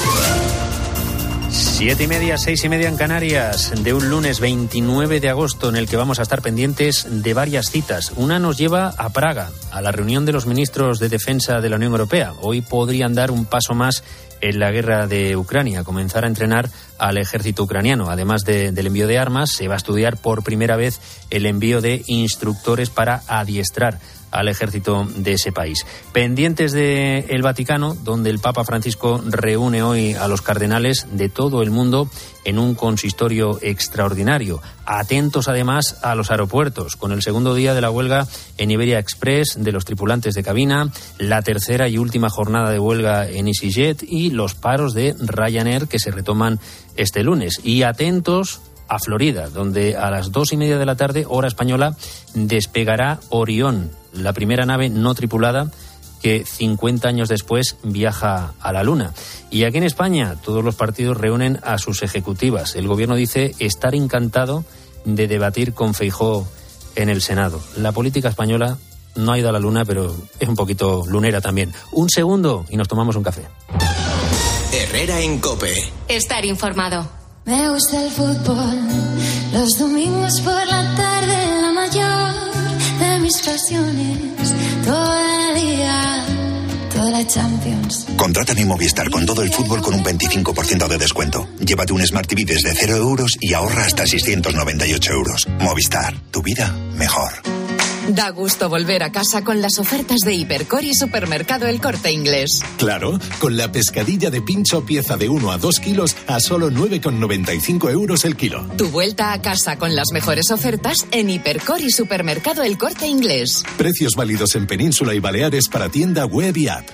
Speaker 3: 7:30, 6:30 en Canarias, de un lunes 29 de agosto en el que vamos a estar pendientes de varias citas. Una nos lleva a Praga, a la reunión de los ministros de Defensa de la Unión Europea. Hoy podrían dar un paso más en la guerra de Ucrania, comenzar a entrenar al ejército ucraniano. Además del envío de armas, se va a estudiar por primera vez el envío de instructores para adiestrar al ejército de ese país. Pendientes de el Vaticano, donde el Papa Francisco reúne hoy a los cardenales de todo el mundo en un consistorio extraordinario. Atentos además a los aeropuertos, con el segundo día de la huelga en Iberia Express de los tripulantes de cabina, la tercera y última jornada de huelga en EasyJet y los paros de Ryanair que se retoman este lunes. Y atentos a Florida, donde a las 2:30 de la tarde, hora española, despegará Orión, la primera nave no tripulada que 50 años después viaja a la Luna. Y aquí en España, todos los partidos reúnen a sus ejecutivas. El gobierno dice estar encantado de debatir con Feijóo en el Senado. La política española no ha ido a la Luna, pero es un poquito lunera también. Un segundo y nos tomamos un café.
Speaker 1: Herrera en COPE.
Speaker 2: Estar informado.
Speaker 18: Me gusta el fútbol, los domingos por la tarde, la mayor de mis pasiones, todo el día, toda la Champions.
Speaker 19: Contrata mi Movistar con todo el fútbol con un 25% de descuento. Llévate un Smart TV desde 0 euros y ahorra hasta 698 euros. Movistar, tu vida mejor.
Speaker 28: Da gusto volver a casa con las ofertas de Hipercor y Supermercado El Corte Inglés.
Speaker 20: Claro, con la pescadilla de pincho pieza de 1 a 2 kilos a solo 9,95 euros el kilo.
Speaker 28: Tu vuelta a casa con las mejores ofertas en Hipercor y Supermercado El Corte Inglés.
Speaker 20: Precios válidos en Península y Baleares para tienda web y app.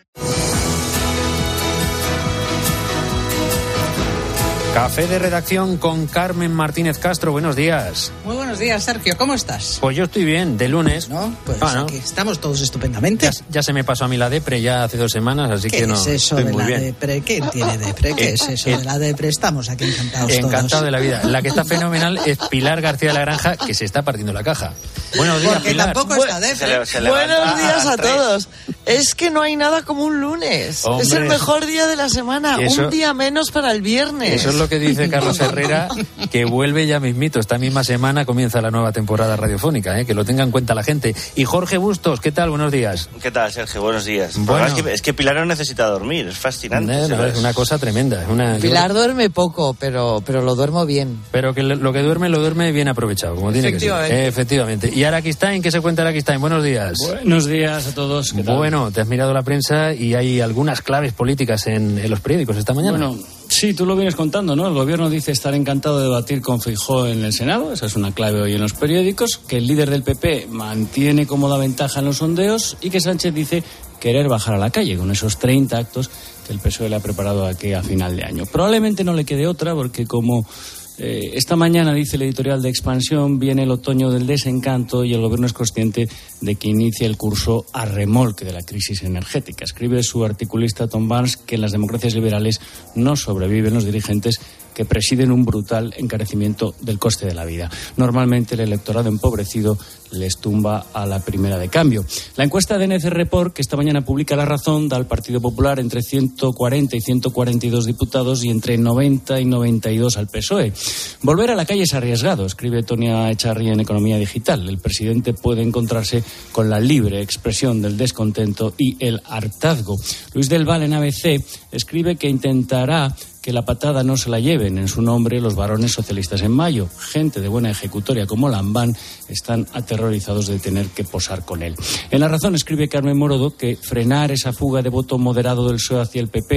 Speaker 3: Café de redacción con Carmen Martínez Castro. Buenos días.
Speaker 21: Muy buenos días, Sergio. ¿Cómo estás?
Speaker 3: Pues yo estoy bien, de lunes.
Speaker 21: ¿No? Pues aquí estamos todos estupendamente.
Speaker 3: Ya se me pasó a mí la depre ya hace 2 semanas, así que no.
Speaker 21: ¿Qué es eso de la depre? ¿Quién tiene depre? ¿Qué es eso de la depre? Estamos aquí encantados todos.
Speaker 3: Encantado de la vida. La que está fenomenal es Pilar García de la Granja, que se está partiendo la caja. Buenos días,
Speaker 21: porque
Speaker 3: Pilar.
Speaker 21: Tampoco está depre.
Speaker 23: Buenos días a todos. Es que no hay nada como un lunes.
Speaker 3: Hombre,
Speaker 23: es el mejor día de la semana. Un día menos para el viernes.
Speaker 3: Eso es lo que dice Carlos Herrera, que vuelve ya mismito. Esta misma semana comienza la nueva temporada radiofónica, que lo tenga en cuenta la gente. Y Jorge Bustos, ¿qué tal? Buenos días.
Speaker 24: ¿Qué tal, Sergio? Buenos días.
Speaker 3: Bueno,
Speaker 24: es que Pilar no necesita dormir, es fascinante.
Speaker 3: Es una cosa tremenda.
Speaker 23: Pilar duerme poco, pero lo duermo bien.
Speaker 3: Pero que lo que duerme, lo duerme bien aprovechado, como tiene que ser. Efectivamente. Y Araquistain, ¿qué se cuenta Araquistain? Buenos días.
Speaker 29: Buenos días a todos. ¿Qué tal?
Speaker 3: Bueno, te has mirado la prensa y hay algunas claves políticas en los periódicos esta mañana.
Speaker 29: Bueno, sí, tú lo vienes contando, ¿no? El gobierno dice estar encantado de debatir con Feijóo en el Senado, esa es una clave hoy en los periódicos, que el líder del PP mantiene cómoda ventaja en los sondeos y que Sánchez dice querer bajar a la calle con esos 30 actos que el PSOE le ha preparado aquí a final de año. Probablemente no le quede otra porque como esta mañana, dice el editorial de Expansión, viene el otoño del desencanto y el gobierno es consciente de que inicia el curso a remolque de la crisis energética. Escribe su articulista Tom Barnes que en las democracias liberales no sobreviven los dirigentes que presiden un brutal encarecimiento del coste de la vida. Normalmente el electorado empobrecido les tumba a la primera de cambio. La encuesta de NC Report, que esta mañana publica La Razón, da al Partido Popular entre 140 y 142 diputados y entre 90 y 92 al PSOE. Volver a la calle es arriesgado, escribe Tonia Echarri en Economía Digital. El presidente puede encontrarse con la libre expresión del descontento y el hartazgo. Luis del Val en ABC escribe que intentará que la patada no se la lleven en su nombre los varones socialistas en mayo. Gente de buena ejecutoria como Lambán están aterrorizados de tener que posar con él. En La Razón escribe Carmen Morodo que frenar esa fuga de voto moderado del PSOE hacia el PP,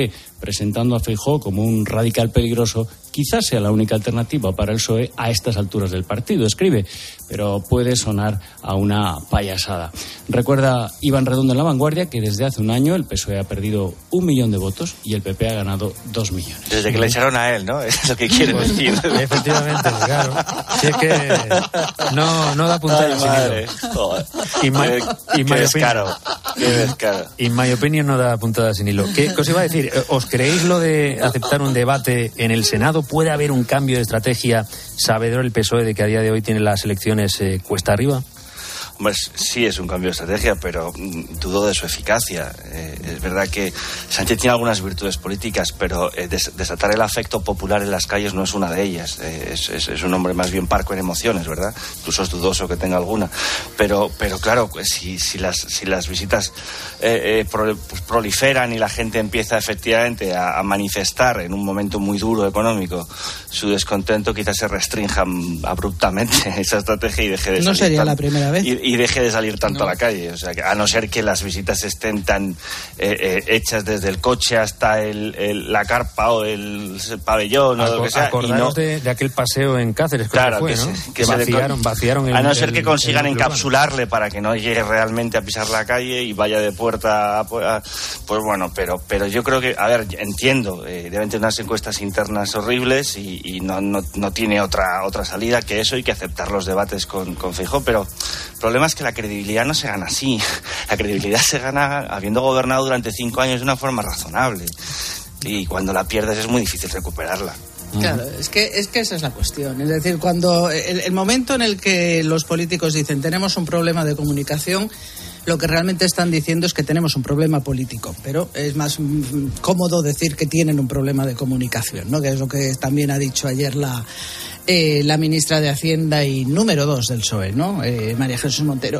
Speaker 29: presentando a Feijóo como un radical peligroso. Quizás sea la única alternativa para el PSOE a estas alturas del partido, escribe, pero puede sonar a una payasada. Recuerda Iván Redondo en La Vanguardia que desde hace un año el PSOE ha perdido 1 millón de votos y el PP ha ganado 2 millones.
Speaker 24: Desde que le echaron a él, ¿no? Es lo que quiere decir.
Speaker 3: Efectivamente, claro. Si es que no da puntada sin hilo.
Speaker 24: Qué descaro.
Speaker 3: In my opinion no da puntada sin hilo. ¿Qué os iba a decir? ¿Os creéis lo de aceptar un debate en el Senado? ¿Puede haber un cambio de estrategia, sabedor el PSOE de que a día de hoy tiene las elecciones cuesta arriba?
Speaker 24: Hombre, sí es un cambio de estrategia, pero dudo de su eficacia. Es verdad que Sánchez tiene algunas virtudes políticas, pero desatar el afecto popular en las calles no es una de ellas. Es un hombre más bien parco en emociones, ¿verdad? Incluso es dudoso que tenga alguna. Pero claro, si las visitas pues proliferan y la gente empieza efectivamente a manifestar en un momento muy duro económico su descontento, quizás se restrinja abruptamente esa estrategia y deje de salir.
Speaker 21: No sería la primera vez.
Speaker 24: Y deje de salir tanto a la calle. O sea, a no ser que las visitas estén tan hechas desde el coche hasta la carpa o el pabellón o lo que sea.
Speaker 3: Acordaros de aquel paseo en Cáceres,
Speaker 24: claro,
Speaker 3: que fue, ¿no? Que vaciaron el...
Speaker 24: A no ser que consigan encapsularle para que no llegue realmente a pisar la calle y vaya de puerta a pues bueno, pero yo creo que, a ver, entiendo, deben tener unas encuestas internas horribles y no tiene otra salida que eso y que aceptar los debates con Feijóo, pero el problema es que la credibilidad no se gana así. La credibilidad se gana habiendo gobernado durante 5 años de una forma razonable. Y cuando la pierdes es muy difícil recuperarla.
Speaker 21: Claro, es que esa es la cuestión. Es decir, cuando el momento en el que los políticos dicen tenemos un problema de comunicación, lo que realmente están diciendo es que tenemos un problema político, pero es más cómodo decir que tienen un problema de comunicación, ¿no? Que es lo que también ha dicho ayer la ministra de Hacienda y número 2 del PSOE, ¿no? María Jesús Montero.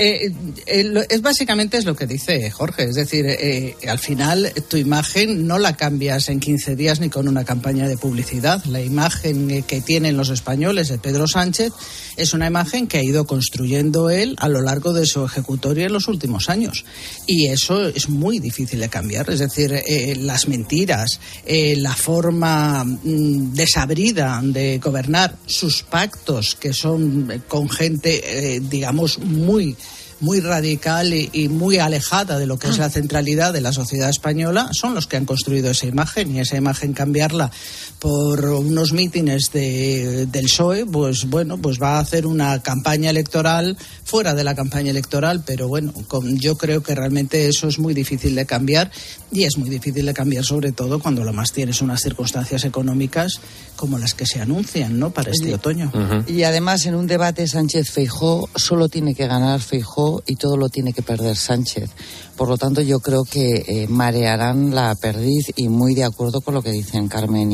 Speaker 21: Básicamente es lo que dice Jorge, es decir, al final tu imagen no la cambias en 15 días ni con una campaña de publicidad. La imagen que tienen los españoles de Pedro Sánchez es una imagen que ha ido construyendo él a lo largo de su ejecutoria en los últimos años. Y eso es muy difícil de cambiar. Es decir, las mentiras, la forma desabrida de gobernar, sus pactos que son con gente, digamos, muy radical y muy alejada de lo que es la centralidad de la sociedad española, son los que han construido esa imagen, y esa imagen cambiarla por unos mítines del PSOE, pues bueno, pues va a hacer una campaña electoral fuera de la campaña electoral, pero bueno, yo creo que realmente eso es muy difícil de cambiar, y es muy difícil de cambiar sobre todo cuando lo más tienes unas circunstancias económicas como las que se anuncian, ¿no?, para este otoño.
Speaker 4: Y además en un debate Sánchez-Feijóo solo tiene que ganar Feijóo y todo lo tiene que perder Sánchez. Por lo tanto, yo creo que marearán la perdiz, y muy de acuerdo con lo que dicen Carmen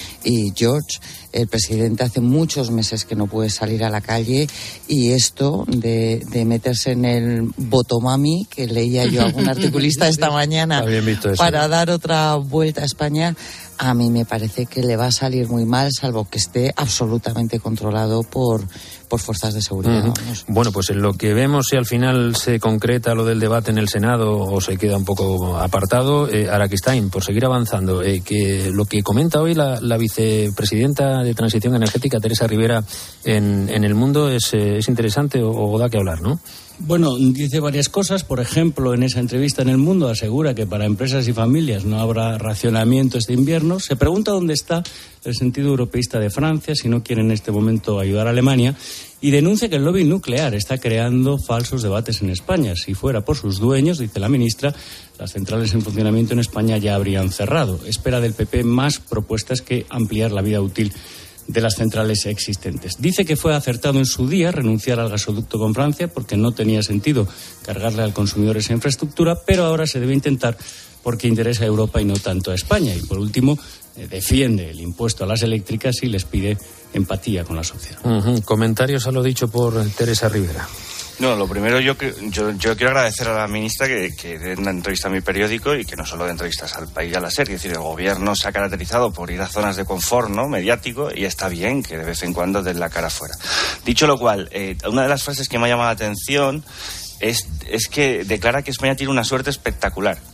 Speaker 4: y George. El presidente hace muchos meses que no puede salir a la calle, y esto de meterse en el botomami, que leía yo a algún articulista esta mañana, para dar otra vuelta a España, a mí me parece que le va a salir muy mal, salvo que esté absolutamente controlado por fuerzas de seguridad.
Speaker 3: Bueno, pues en lo que vemos, si al final se concreta lo del debate en el Senado o se queda un poco apartado, Araquistain, por seguir avanzando, que lo que comenta hoy la vicepresidenta de Transición Energética, Teresa Rivera, en El Mundo es interesante o da que hablar, ¿no?
Speaker 29: Bueno, dice varias cosas. Por ejemplo, en esa entrevista en El Mundo asegura que para empresas y familias no habrá racionamiento este invierno. Se pregunta dónde está el sentido europeísta de Francia, si no quiere en este momento ayudar a Alemania, y denuncia que el lobby nuclear está creando falsos debates en España. Si fuera por sus dueños, dice la ministra, las centrales en funcionamiento en España ya habrían cerrado. Espera del PP más propuestas que ampliar la vida útil de las centrales existentes. Dice que fue acertado en su día renunciar al gasoducto con Francia porque no tenía sentido cargarle al consumidor esa infraestructura, pero ahora se debe intentar porque interesa a Europa y no tanto a España. Y por último, defiende el impuesto a las eléctricas y les pide empatía con la sociedad.
Speaker 3: Comentarios a lo dicho por Teresa Rivera.
Speaker 24: No, lo primero yo quiero agradecer a la ministra que dé una entrevista a mi periódico, y que no solo de entrevistas al País y a la SER. Es decir, el gobierno se ha caracterizado por ir a zonas de confort, ¿no?, mediático, y está bien que de vez en cuando den la cara fuera. Dicho lo cual, una de las frases que me ha llamado la atención es que declara que España tiene una suerte espectacular.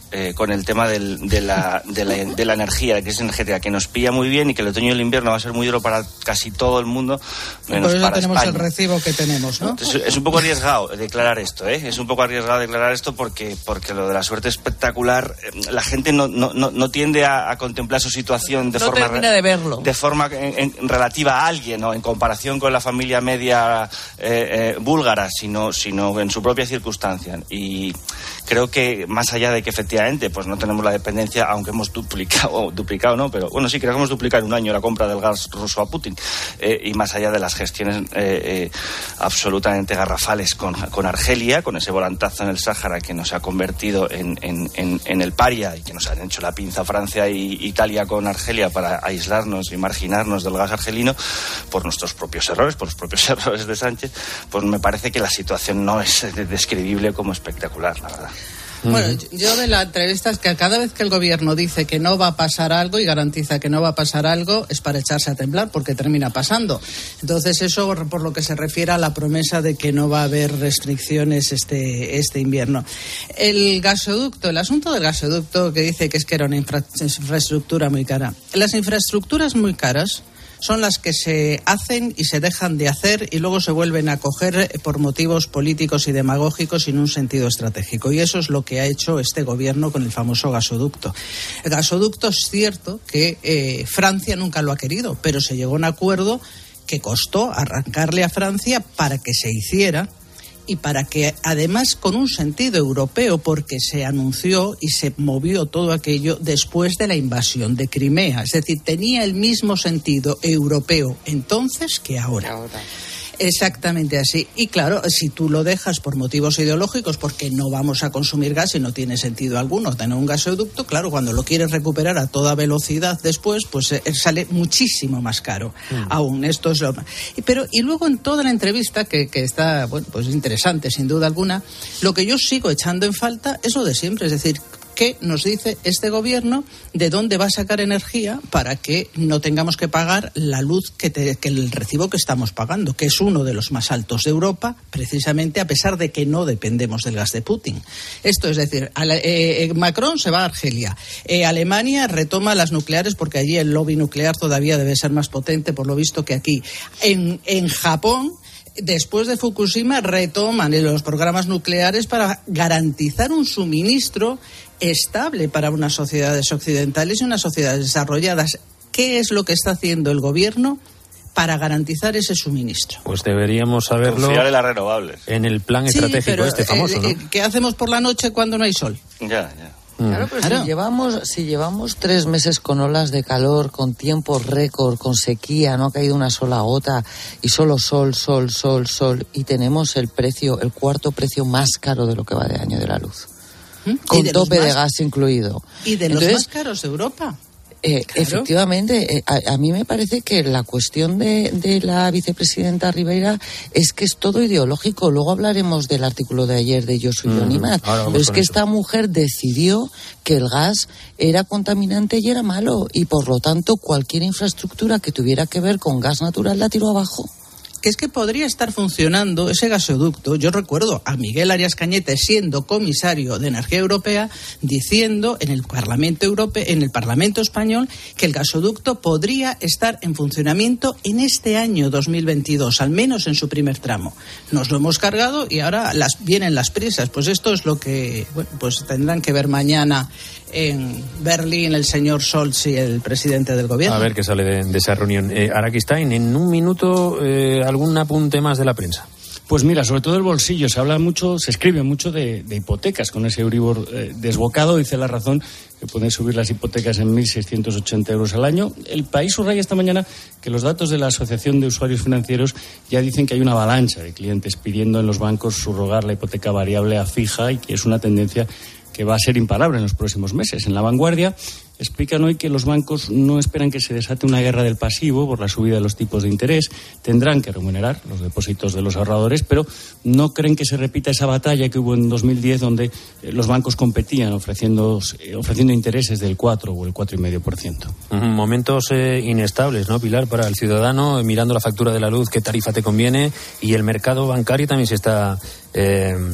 Speaker 24: con el tema de la energía, la crisis energética, que nos pilla muy bien y que el otoño y el invierno va a ser muy duro para casi todo el mundo, menos
Speaker 21: por eso
Speaker 24: para
Speaker 21: tenemos
Speaker 24: España.
Speaker 21: El recibo que tenemos, ¿no?
Speaker 24: Es un poco arriesgado declarar esto, Es un poco arriesgado declarar esto porque lo de la suerte espectacular, la gente no tiende a contemplar su situación de forma...
Speaker 23: termina de verlo.
Speaker 24: De forma relativa a alguien, ¿no? En comparación con la familia media búlgara, sino en su propia circunstancia. Y creo que más allá de que efectivamente pues no tenemos la dependencia, aunque hemos duplicado, ¿no? Pero bueno, sí, creo que hemos duplicado en un año la compra del gas ruso a Putin. Y más allá de las gestiones absolutamente garrafales con Argelia, con ese volantazo en el Sáhara que nos ha convertido en el paria y que nos han hecho la pinza Francia e Italia con Argelia para aislarnos y marginarnos del gas argelino por nuestros propios errores, por los propios errores de Sánchez, pues me parece que la situación no es describible como espectacular, la verdad.
Speaker 21: Bueno, yo de la entrevista es que cada vez que el gobierno dice que no va a pasar algo y garantiza que no va a pasar algo, es para echarse a temblar porque termina pasando. Entonces eso por lo que se refiere a la promesa de que no va a haber restricciones este invierno. El asunto del gasoducto que dice que era una infraestructura muy cara. Las infraestructuras muy caras son las que se hacen y se dejan de hacer y luego se vuelven a coger por motivos políticos y demagógicos sin un sentido estratégico. Y eso es lo que ha hecho este gobierno con el famoso gasoducto. El gasoducto es cierto que Francia nunca lo ha querido, pero se llegó a un acuerdo que costó arrancarle a Francia para que se hiciera. Y para que, además, con un sentido europeo, porque se anunció y se movió todo aquello después de la invasión de Crimea. Es decir, tenía el mismo sentido europeo entonces que ahora. Exactamente así. Y claro, si tú lo dejas por motivos ideológicos, porque no vamos a consumir gas y no tiene sentido alguno tener un gasoducto, claro, cuando lo quieres recuperar a toda velocidad después, pues sale muchísimo más caro aún. Esto es lo... Y luego en toda la entrevista, que está, bueno, pues interesante sin duda alguna, lo que yo sigo echando en falta es lo de siempre, es decir, ¿qué nos dice este gobierno de dónde va a sacar energía para que no tengamos que pagar la luz que el recibo que estamos pagando, que es uno de los más altos de Europa, precisamente a pesar de que no dependemos del gas de Putin? Esto es decir, Macron se va a Argelia, Alemania retoma las nucleares porque allí el lobby nuclear todavía debe ser más potente por lo visto que aquí. En Japón, después de Fukushima, retoman los programas nucleares para garantizar un suministro estable para unas sociedades occidentales y unas sociedades desarrolladas. ¿Qué es lo que está haciendo el gobierno para garantizar ese suministro?
Speaker 3: Pues deberíamos saberlo.
Speaker 24: Confiar en las renovables.
Speaker 3: En el plan estratégico famoso, ¿no?
Speaker 21: ¿Qué hacemos por la noche cuando no hay sol?
Speaker 24: Ya.
Speaker 23: Claro, pero si llevamos 3 meses con olas de calor, con tiempos récord, con sequía, no ha caído una sola gota y solo sol, y tenemos el cuarto precio más caro de lo que va de año de la luz, con tope de gas incluido.
Speaker 21: Y de los más caros de Europa.
Speaker 23: Claro. Efectivamente, a mí me parece que la cuestión de la vicepresidenta Ribeira es que es todo ideológico. Luego hablaremos del artículo de ayer de Josu Yonimat, pero es que esta mujer decidió que el gas era contaminante y era malo, y por lo tanto cualquier infraestructura que tuviera que ver con gas natural la tiró abajo.
Speaker 21: Que es que podría estar funcionando ese gasoducto. Yo recuerdo a Miguel Arias Cañete, siendo comisario de Energía Europea, diciendo en el Parlamento español que el gasoducto podría estar en funcionamiento en este año 2022, al menos en su primer tramo. Nos lo hemos cargado y ahora vienen las prisas. Pues esto es lo que pues tendrán que ver mañana en Berlín el señor Scholz y el presidente del gobierno.
Speaker 3: A ver qué sale de esa reunión. Araquistain, en un minuto, ¿algún apunte más de la prensa?
Speaker 29: Pues mira, sobre todo el bolsillo. Se escribe mucho de hipotecas con ese Euribor desbocado. Dice La Razón que pueden subir las hipotecas en 1.680 euros al año. El País subraya esta mañana que los datos de la Asociación de Usuarios Financieros ya dicen que hay una avalancha de clientes pidiendo en los bancos subrogar la hipoteca variable a fija y que es una tendencia que va a ser imparable en los próximos meses. En La Vanguardia explican hoy que los bancos no esperan que se desate una guerra del pasivo por la subida de los tipos de interés. Tendrán que remunerar los depósitos de los ahorradores, pero no creen que se repita esa batalla que hubo en 2010, donde los bancos competían ofreciendo intereses del 4 o el 4,5%.
Speaker 3: Momentos inestables, ¿no, Pilar? Para el ciudadano, mirando la factura de la luz, qué tarifa te conviene, y el mercado bancario también se está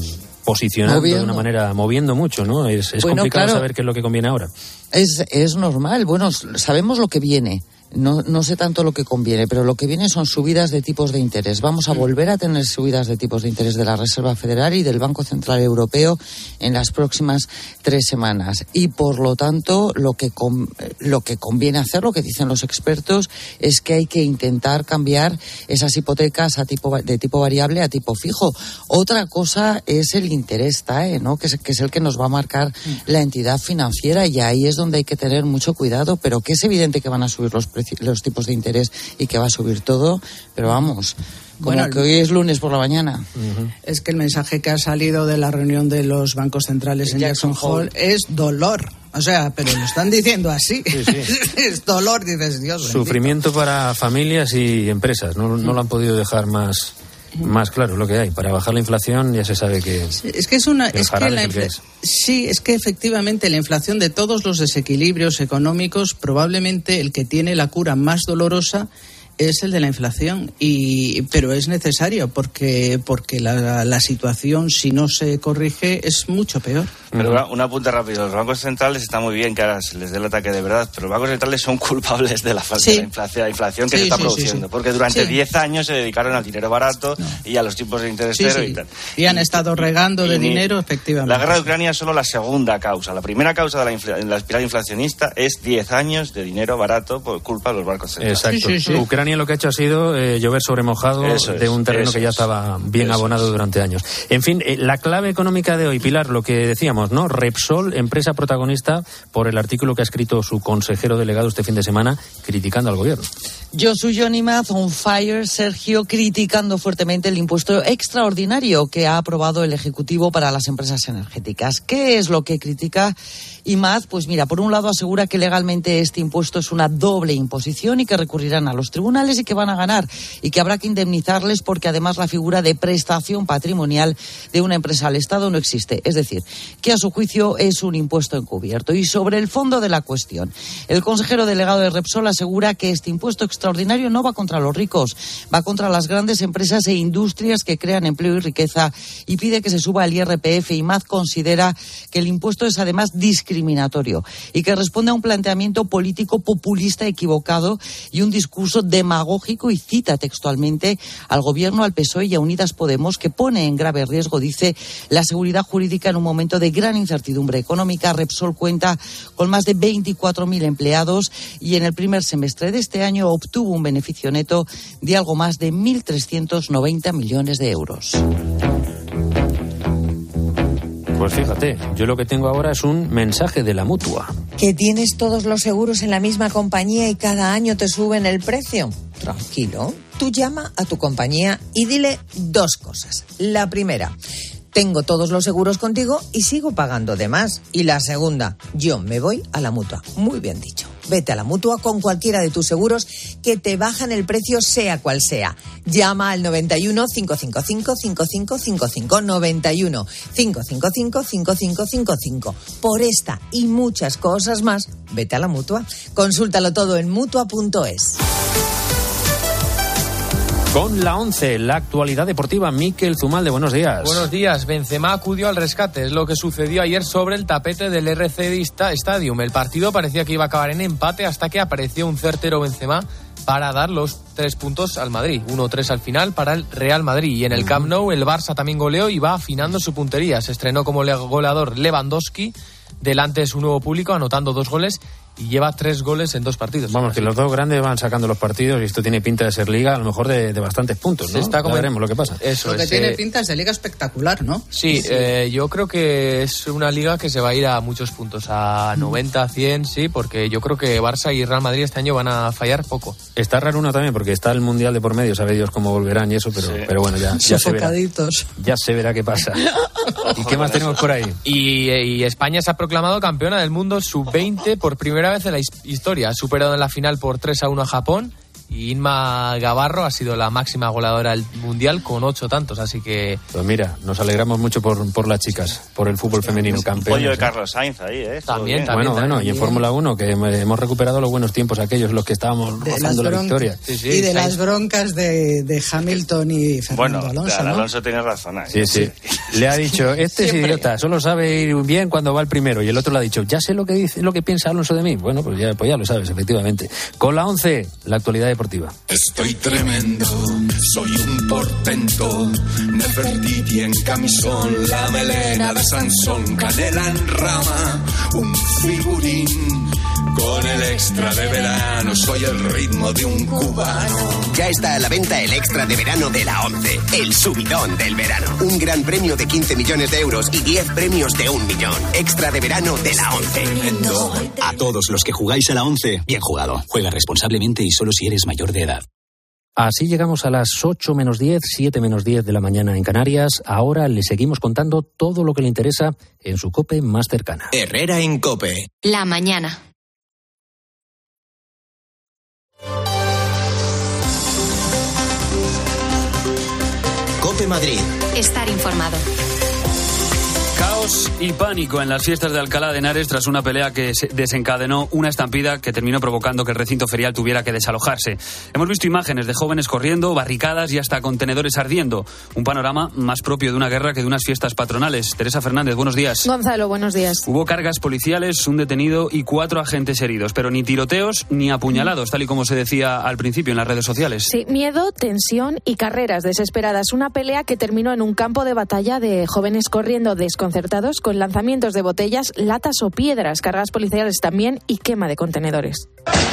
Speaker 3: posicionando de una manera, moviendo mucho, ¿no? Es complicado saber qué es lo que conviene ahora.
Speaker 23: Es normal. Bueno, sabemos lo que viene. No sé tanto lo que conviene, pero lo que viene son subidas de tipos de interés. Vamos a volver a tener subidas de tipos de interés de la Reserva Federal y del Banco Central Europeo en las próximas 3 semanas. Y por lo tanto, lo que conviene hacer, lo que dicen los expertos, es que hay que intentar cambiar esas hipotecas de tipo variable a tipo fijo. Otra cosa es el interés TAE, ¿no? Que es el que nos va a marcar la entidad financiera, y ahí es donde hay que tener mucho cuidado, pero que es evidente que van a subir los tipos de interés y que va a subir todo, pero vamos, que hoy es lunes por la mañana.
Speaker 21: Es que el mensaje que ha salido de la reunión de los bancos centrales en Jackson Hole es dolor. O sea, pero lo están diciendo así. Sí. Es dolor, dices, Dios.
Speaker 3: Sufrimiento para familias y empresas. No lo han podido dejar más claro lo que hay. Para bajar la inflación ya se sabe que...
Speaker 21: Es que efectivamente la inflación, de todos los desequilibrios económicos, probablemente el que tiene la cura más dolorosa es el de la inflación, pero es necesario porque la situación, si no se corrige, es mucho peor.
Speaker 24: Pero un apunte rápido: los bancos centrales está muy bien que ahora se les dé el ataque de verdad, pero los bancos centrales son culpables de la falta de la inflación que se está produciendo, porque durante 10 años se dedicaron al dinero barato y a los tipos de interés cero y tal.
Speaker 21: Y han estado regando de dinero, efectivamente.
Speaker 24: La guerra de Ucrania es solo la segunda causa. La primera causa de la espiral inflacionista es 10 años de dinero barato por culpa de los bancos centrales.
Speaker 3: Exacto. Ucrania lo que ha hecho ha sido llover sobre mojado de un terreno que ya estaba bien abonado durante años. En fin, la clave económica de hoy, Pilar, lo que decíamos, ¿no? Repsol, empresa protagonista por el artículo que ha escrito su consejero delegado este fin de semana criticando al gobierno.
Speaker 23: Johnny Maz on fire, Sergio, criticando fuertemente el impuesto extraordinario que ha aprobado el Ejecutivo para las empresas energéticas. ¿Qué es lo que critica Maz? Pues mira, por un lado asegura que legalmente este impuesto es una doble imposición y que recurrirán a los tribunales y que van a ganar y que habrá que indemnizarles porque además la figura de prestación patrimonial de una empresa al Estado no existe. Es decir, que a su juicio es un impuesto encubierto. Y sobre el fondo de la cuestión, el consejero delegado de Repsol asegura que este impuesto extraordinario no va contra los ricos, va contra las grandes empresas e industrias que crean empleo y riqueza, y pide que se suba el IRPF. Y Maz considera que el impuesto es además discriminatorio y que responde a un planteamiento político populista equivocado y un discurso demagógico, y cita textualmente al Gobierno, al PSOE y a Unidas Podemos, que pone en grave riesgo, dice, la seguridad jurídica en un momento de gran incertidumbre económica. Repsol cuenta con más de 24.000 empleados y en el primer semestre de este año obtuvo un beneficio neto de algo más de 1.390 millones de euros.
Speaker 3: Pues fíjate, yo lo que tengo ahora es un mensaje de la Mutua.
Speaker 6: ¿Que tienes todos los seguros en la misma compañía y cada año te suben el precio? Tranquilo, tú llama a tu compañía y dile 2 cosas. La primera: tengo todos los seguros contigo y sigo pagando de más. Y la segunda: yo me voy a la Mutua. Muy bien dicho. Vete a la Mutua con cualquiera de tus seguros que te bajan el precio sea cual sea. Llama al 91 555 5555 91 555 5555. Por esta y muchas cosas más, vete a la Mutua. Consúltalo todo en Mutua.es.
Speaker 3: Con la 11, la actualidad deportiva, Miquel Zumalde, buenos días.
Speaker 7: Buenos días. Benzema acudió al rescate, es lo que sucedió ayer sobre el tapete del RC Stadium. El partido parecía que iba a acabar en empate hasta que apareció un certero Benzema para dar los 3 puntos al Madrid. 1-3 al final para el Real Madrid. Y en el Camp Nou el Barça también goleó y va afinando su puntería. Se estrenó como goleador Lewandowski delante de su nuevo público, anotando 2 goles. Y lleva 3 goles en 2 partidos.
Speaker 3: Vamos, que los 2 grandes van sacando los partidos y esto tiene pinta de ser liga, a lo mejor de bastantes puntos, ¿no? Ya veremos lo que pasa.
Speaker 21: Eso lo que tiene pinta es de liga espectacular, ¿no?
Speaker 7: Sí, yo creo que es una liga que se va a ir a muchos puntos, a 90, 100, sí, porque yo creo que Barça y Real Madrid este año van a fallar poco.
Speaker 3: Está raro uno también, porque está el Mundial de por medio, sabe Dios cómo volverán y eso, pero bueno, ya se verá. Ya se verá qué pasa. ¿Y qué más tenemos por ahí?
Speaker 7: Y España se ha proclamado campeona del mundo sub-20 por primera vez en la historia. Ha superado en la final por 3-1 a Japón Y Inma Gavarro ha sido la máxima goleadora del Mundial con 8 tantos, así que...
Speaker 3: Pues mira, nos alegramos mucho por las chicas, por el fútbol femenino campeón.
Speaker 24: Pollo de Carlos Sainz ahí,
Speaker 7: También.
Speaker 3: Bueno, y en Fórmula 1, que hemos recuperado los buenos tiempos aquellos, los que estábamos rozando la victoria.
Speaker 21: Y de las broncas de Hamilton y Fernando Alonso, ¿no?
Speaker 24: Alonso tiene razón ahí.
Speaker 3: Sí. Le ha dicho, este es idiota, solo sabe ir bien cuando va el primero. Y el otro le ha dicho, ya sé lo que dice, lo que piensa Alonso de mí. Bueno, pues ya lo sabes, efectivamente. Con la 11, la actualidad deportiva.
Speaker 8: Estoy tremendo, soy un portento, Nefertiti en camisón, la melena de Sansón, canela en rama, un figurín, con el extra de verano, soy el ritmo de un cubano.
Speaker 9: Ya está a la venta el extra de verano de la 11, el subidón del verano. Un gran premio de 15 millones de euros y 10 premios de 1 millón. Extra de verano de la 11.
Speaker 10: A todos los que jugáis a la 11, bien jugado. Juega responsablemente y solo si eres mayor de edad.
Speaker 3: Así llegamos a las 8 menos 10, 7 menos 10 de la mañana en Canarias. Ahora le seguimos contando todo lo que le interesa en su COPE más cercana.
Speaker 1: Herrera en COPE.
Speaker 2: La mañana.
Speaker 1: COPE Madrid.
Speaker 2: Estar informado.
Speaker 5: Caos y pánico en las fiestas de Alcalá de Henares tras una pelea que desencadenó una estampida que terminó provocando que el recinto ferial tuviera que desalojarse. Hemos visto imágenes de jóvenes corriendo, barricadas y hasta contenedores ardiendo. Un panorama más propio de una guerra que de unas fiestas patronales. Teresa Fernández, buenos días.
Speaker 11: Gonzalo, buenos días.
Speaker 5: Hubo cargas policiales, un detenido y 4 agentes heridos, pero ni tiroteos ni apuñalados, tal y como se decía al principio en las redes sociales.
Speaker 11: Sí, miedo, tensión y carreras desesperadas. Una pelea que terminó en un campo de batalla de jóvenes corriendo desconcertados con lanzamientos de botellas, latas o piedras, cargas policiales también y quema de contenedores.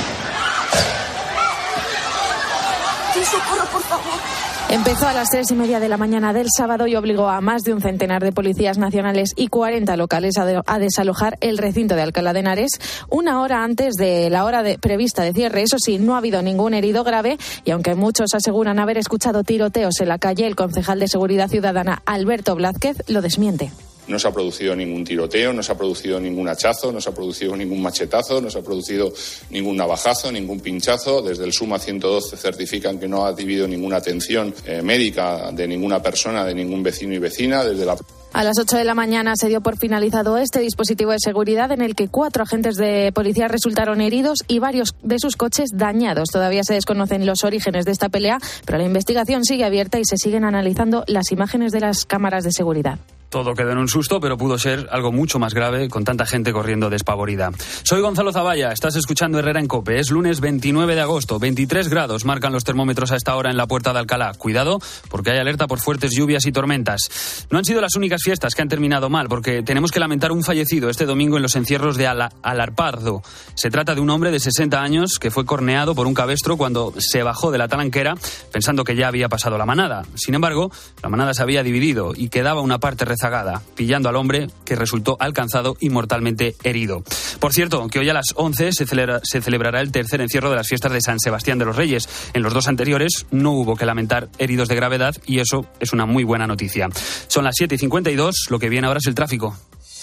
Speaker 18: ¡Socorro, por favor!
Speaker 11: Empezó a las 3:30 de la mañana del sábado y obligó a más de un centenar de policías nacionales y 40 locales a desalojar el recinto de Alcalá de Henares una hora antes de la hora prevista de cierre. Eso sí, no ha habido ningún herido grave y aunque muchos aseguran haber escuchado tiroteos en la calle, el concejal de Seguridad Ciudadana, Alberto Blázquez, lo desmiente.
Speaker 12: No se ha producido ningún tiroteo, no se ha producido ningún hachazo, no se ha producido ningún machetazo, no se ha producido ningún navajazo, ningún pinchazo. Desde el SUMA 112 certifican que no ha habido ninguna atención médica de ninguna persona, de ningún vecino y vecina.
Speaker 11: A las 8 de la mañana se dio por finalizado este dispositivo de seguridad en el que 4 agentes de policía resultaron heridos y varios de sus coches dañados. Todavía se desconocen los orígenes de esta pelea, pero la investigación sigue abierta y se siguen analizando las imágenes de las cámaras de seguridad.
Speaker 5: Todo quedó en un susto, pero pudo ser algo mucho más grave con tanta gente corriendo despavorida. Soy Gonzalo Zavalla, estás escuchando Herrera en COPE. Es lunes 29 de agosto, 23 grados marcan los termómetros a esta hora en la Puerta de Alcalá. Cuidado, porque hay alerta por fuertes lluvias y tormentas. No han sido las únicas fiestas que han terminado mal, porque tenemos que lamentar un fallecido este domingo en los encierros de Alarpardo. Se trata de un hombre de 60 años que fue corneado por un cabestro cuando se bajó de la talanquera pensando que ya había pasado la manada. Sin embargo, la manada se había dividido y quedaba una parte rezagada, pillando al hombre que resultó alcanzado y mortalmente herido. Por cierto, que hoy a las 11 se celebrará el tercer encierro de las fiestas de San Sebastián de los Reyes. En los 2 anteriores no hubo que lamentar heridos de gravedad y eso es una muy buena noticia. Son las 7:52, lo que viene ahora es el tráfico.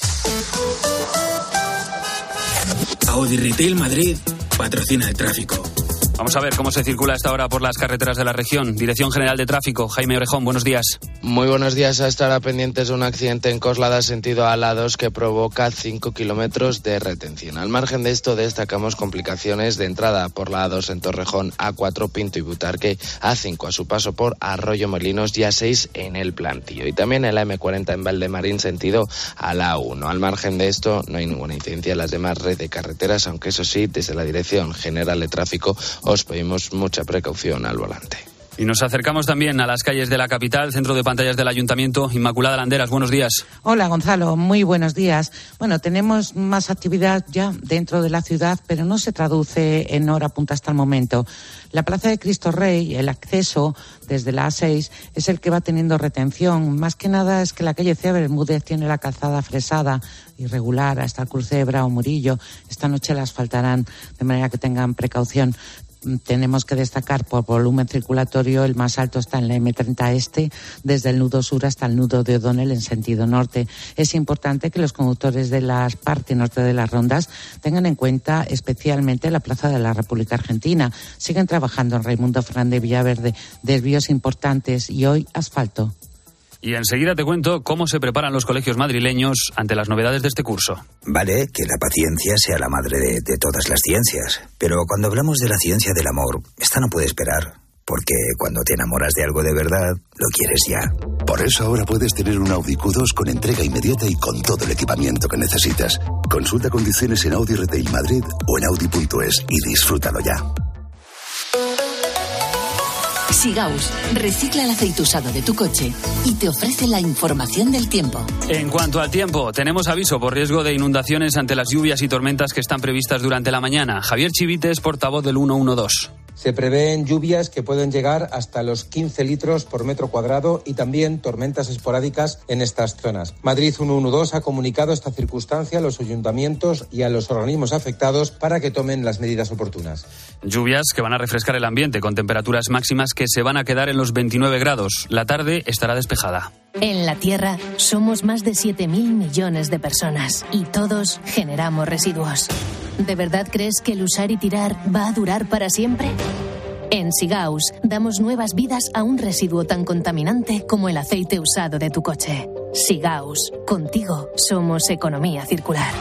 Speaker 13: Audi Retail Madrid patrocina el tráfico.
Speaker 5: Vamos a ver cómo se circula a esta hora por las carreteras de la región. Dirección General de Tráfico, Jaime Orejón, buenos días.
Speaker 25: Muy buenos días. A esta hora pendientes de un accidente en Coslada, sentido A2, que provoca 5 kilómetros de retención. Al margen de esto, destacamos complicaciones de entrada por la A2 en Torrejón, A4 Pinto y Butarque, A5 a su paso por Arroyo Molinos y A6 en el Plantío. Y también en la M40 en Valdemarín, sentido a la A1. Al margen de esto, no hay ninguna incidencia en las demás redes de carreteras, aunque eso sí, desde la Dirección General de Tráfico os pedimos mucha precaución al volante.
Speaker 5: Y nos acercamos también a las calles de la capital, centro de pantallas del Ayuntamiento. Inmaculada Landeras, buenos días.
Speaker 23: Hola, Gonzalo, muy buenos días. Bueno, tenemos más actividad ya dentro de la ciudad, pero no se traduce en hora punta hasta el momento. La Plaza de Cristo Rey, el acceso desde la A6 es el que va teniendo retención. Más que nada es que la calle C. Bermúdez tiene la calzada fresada, irregular, hasta el cruce de Bravo Murillo. Esta noche la asfaltarán, de manera que tengan precaución.
Speaker 4: tenemos que destacar por volumen circulatorio, el más alto está en la M30 Este, desde el nudo sur hasta el nudo de O'Donnell en sentido norte. Es importante que los conductores de la parte norte de las rondas tengan en cuenta especialmente la Plaza de la República Argentina. Siguen trabajando en Raimundo Fernández Villaverde, desvíos importantes y hoy asfalto.
Speaker 5: Y enseguida te cuento cómo se preparan los colegios madrileños ante las novedades de este curso.
Speaker 14: Vale, que la paciencia sea la madre de todas las ciencias. Pero cuando hablamos de la ciencia del amor, esta no puede esperar. Porque cuando te enamoras de algo de verdad, lo quieres ya.
Speaker 15: Por eso ahora puedes tener un Audi Q2 con entrega inmediata y con todo el equipamiento que necesitas. Consulta condiciones en Audi Retail Madrid o en Audi.es y disfrútalo ya.
Speaker 16: Sigaus recicla el aceite usado de tu coche y te ofrece la información del tiempo.
Speaker 5: En cuanto al tiempo, tenemos aviso por riesgo de inundaciones ante las lluvias y tormentas que están previstas durante la mañana. Javier Chivites, portavoz del 112.
Speaker 17: Se prevén lluvias que pueden llegar hasta los 15 litros por metro cuadrado y también tormentas esporádicas en estas zonas. Madrid 112 ha comunicado esta circunstancia a los ayuntamientos y a los organismos afectados para que tomen las medidas oportunas.
Speaker 5: Lluvias que van a refrescar el ambiente con temperaturas máximas que se van a quedar en los 29 grados. La tarde estará despejada.
Speaker 19: En la Tierra somos más de 7.000 millones de personas y todos generamos residuos. ¿De verdad crees que el usar y tirar va a durar para siempre? En Sigaus damos nuevas vidas a un residuo tan contaminante como el aceite usado de tu coche. Sigaus, contigo somos economía circular.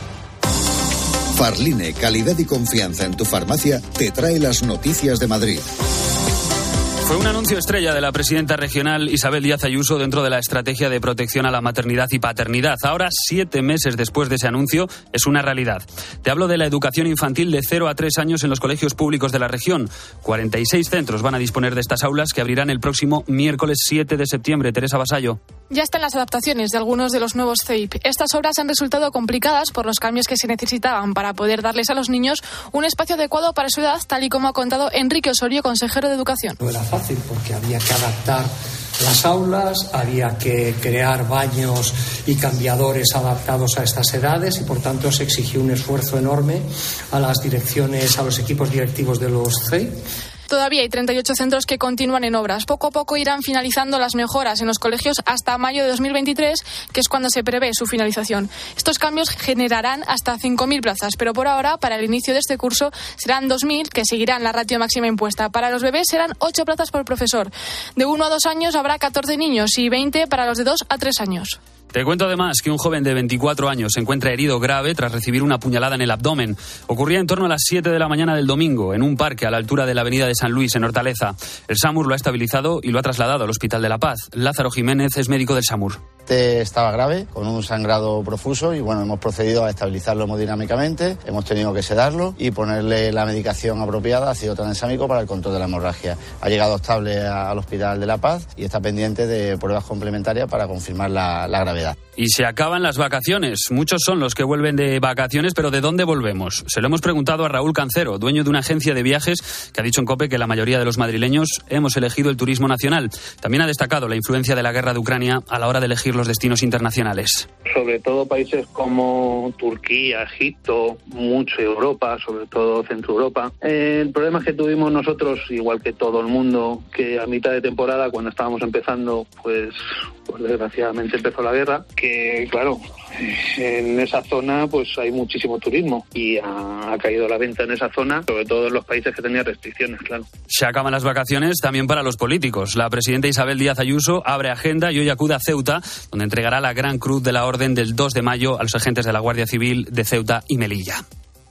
Speaker 22: Farline, calidad y confianza en tu farmacia, te trae las noticias de Madrid.
Speaker 5: Fue un anuncio estrella de la presidenta regional Isabel Díaz Ayuso dentro de la estrategia de protección a la maternidad y paternidad. Ahora, 7 meses después de ese anuncio, es una realidad. Te hablo de la educación infantil de 0 a 3 años en los colegios públicos de la región. 46 centros van a disponer de estas aulas que abrirán el próximo miércoles 7 de septiembre. Teresa Basallo.
Speaker 26: Ya están las adaptaciones de algunos de los nuevos CEIP. Estas obras han resultado complicadas por los cambios que se necesitaban para poder darles a los niños un espacio adecuado para su edad, tal y como ha contado Enrique Osorio, consejero de Educación.
Speaker 27: No era fácil porque había que adaptar las aulas, había que crear baños y cambiadores adaptados a estas edades y por tanto se exigió un esfuerzo enorme a las direcciones, a los equipos directivos de los CEIP.
Speaker 26: Todavía hay 38 centros que continúan en obras. Poco a poco irán finalizando las mejoras en los colegios hasta mayo de 2023, que es cuando se prevé su finalización. Estos cambios generarán hasta 5.000 plazas, pero por ahora, para el inicio de este curso, serán 2.000, que seguirán la ratio máxima impuesta. Para los bebés serán 8 plazas por profesor. De 1 a 2 años habrá 14 niños y 20 para los de 2 a 3 años.
Speaker 5: Te cuento además que un joven de 24 años se encuentra herido grave tras recibir una puñalada en el abdomen. Ocurría en torno a las 7 de la mañana del domingo, en un parque a la altura de la avenida de San Luis, en Hortaleza. El SAMUR lo ha estabilizado y lo ha trasladado al Hospital de la Paz. Lázaro Jiménez es médico del SAMUR.
Speaker 28: Estaba grave, con un sangrado profuso y bueno, hemos procedido a estabilizarlo hemodinámicamente, hemos tenido que sedarlo y ponerle la medicación apropiada, ácido tranexámico, para el control de la hemorragia. Ha llegado estable al Hospital de la Paz y está pendiente de pruebas complementarias para confirmar la gravedad.
Speaker 5: Y se acaban las vacaciones. Muchos son los que vuelven de vacaciones, pero ¿de dónde volvemos? Se lo hemos preguntado a Raúl Cancero, dueño de una agencia de viajes, que ha dicho en COPE que la mayoría de los madrileños hemos elegido el turismo nacional. También ha destacado la influencia de la guerra de Ucrania a la hora de elegir los destinos internacionales.
Speaker 30: Sobre todo países como Turquía, Egipto, mucho Europa, sobre todo Centro Europa. El problema es que tuvimos nosotros, igual que todo el mundo, que a mitad de temporada, cuando estábamos empezando, pues desgraciadamente empezó la guerra, que claro, en esa zona pues hay muchísimo turismo y ha caído la venta en esa zona, sobre todo en los países que tenían restricciones, claro.
Speaker 5: Se acaban las vacaciones también para los políticos. La presidenta Isabel Díaz Ayuso abre agenda y hoy acude a Ceuta, donde entregará la Gran Cruz de la Orden del 2 de mayo a los agentes de la Guardia Civil de Ceuta y Melilla.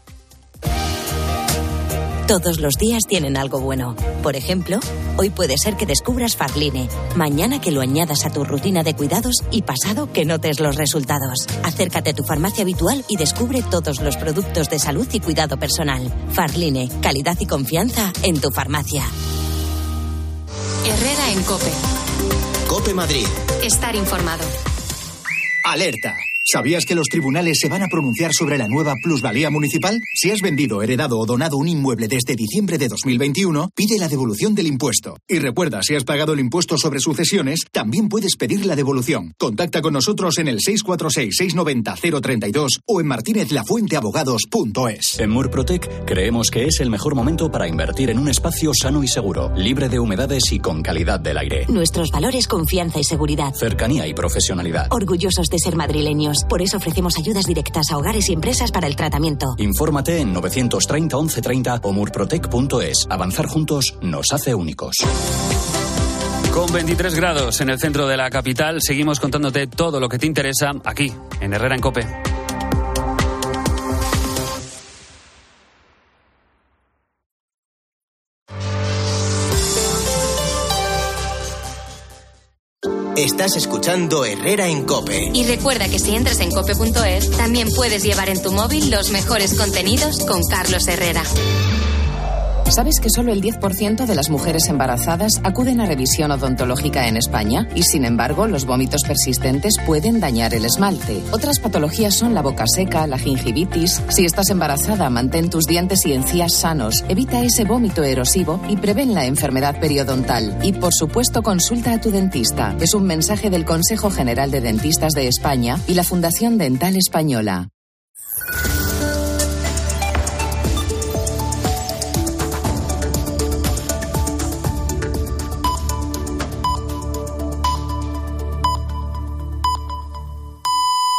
Speaker 31: Todos los días tienen algo bueno. Por ejemplo, hoy puede ser que descubras Farline, mañana que lo añadas a tu rutina de cuidados y pasado que notes los resultados. Acércate a tu farmacia habitual y descubre todos los productos de salud y cuidado personal. Farline, calidad y confianza en tu farmacia.
Speaker 2: Herrera en COPE.
Speaker 1: COPE Madrid.
Speaker 2: Estar informado.
Speaker 1: Alerta.
Speaker 3: ¿Sabías que los tribunales se van a pronunciar sobre la nueva plusvalía municipal? Si has vendido, heredado o donado un inmueble desde diciembre de 2021, pide la devolución del impuesto. Y recuerda, si has pagado el impuesto sobre sucesiones, también puedes pedir la devolución. Contacta con nosotros en el 646-690-032 o en martinezlafuenteabogados.es.
Speaker 6: En Murprotec creemos que es el mejor momento para invertir en un espacio sano y seguro, libre de humedades y con calidad del aire.
Speaker 31: Nuestros valores: confianza y seguridad.
Speaker 6: Cercanía y profesionalidad.
Speaker 31: Orgullosos de ser madrileños. Por eso ofrecemos ayudas directas a hogares y empresas para el tratamiento.
Speaker 6: Infórmate en 930 1130 o murprotec.es. Avanzar juntos nos hace únicos.
Speaker 5: Con 23 grados en el centro de la capital, seguimos contándote todo lo que te interesa aquí, en Herrera en COPE.
Speaker 1: Estás escuchando Herrera en COPE.
Speaker 2: Y recuerda que si entras en cope.es, también puedes llevar en tu móvil los mejores contenidos con Carlos Herrera.
Speaker 7: ¿Sabes que solo el 10% de las mujeres embarazadas acuden a revisión odontológica en España? Y sin embargo, los vómitos persistentes pueden dañar el esmalte. Otras patologías son la boca seca, la gingivitis. Si estás embarazada, mantén tus dientes y encías sanos, evita ese vómito erosivo y prevén la enfermedad periodontal. Y por supuesto, consulta a tu dentista. Es un mensaje del Consejo General de Dentistas de España y la Fundación Dental Española.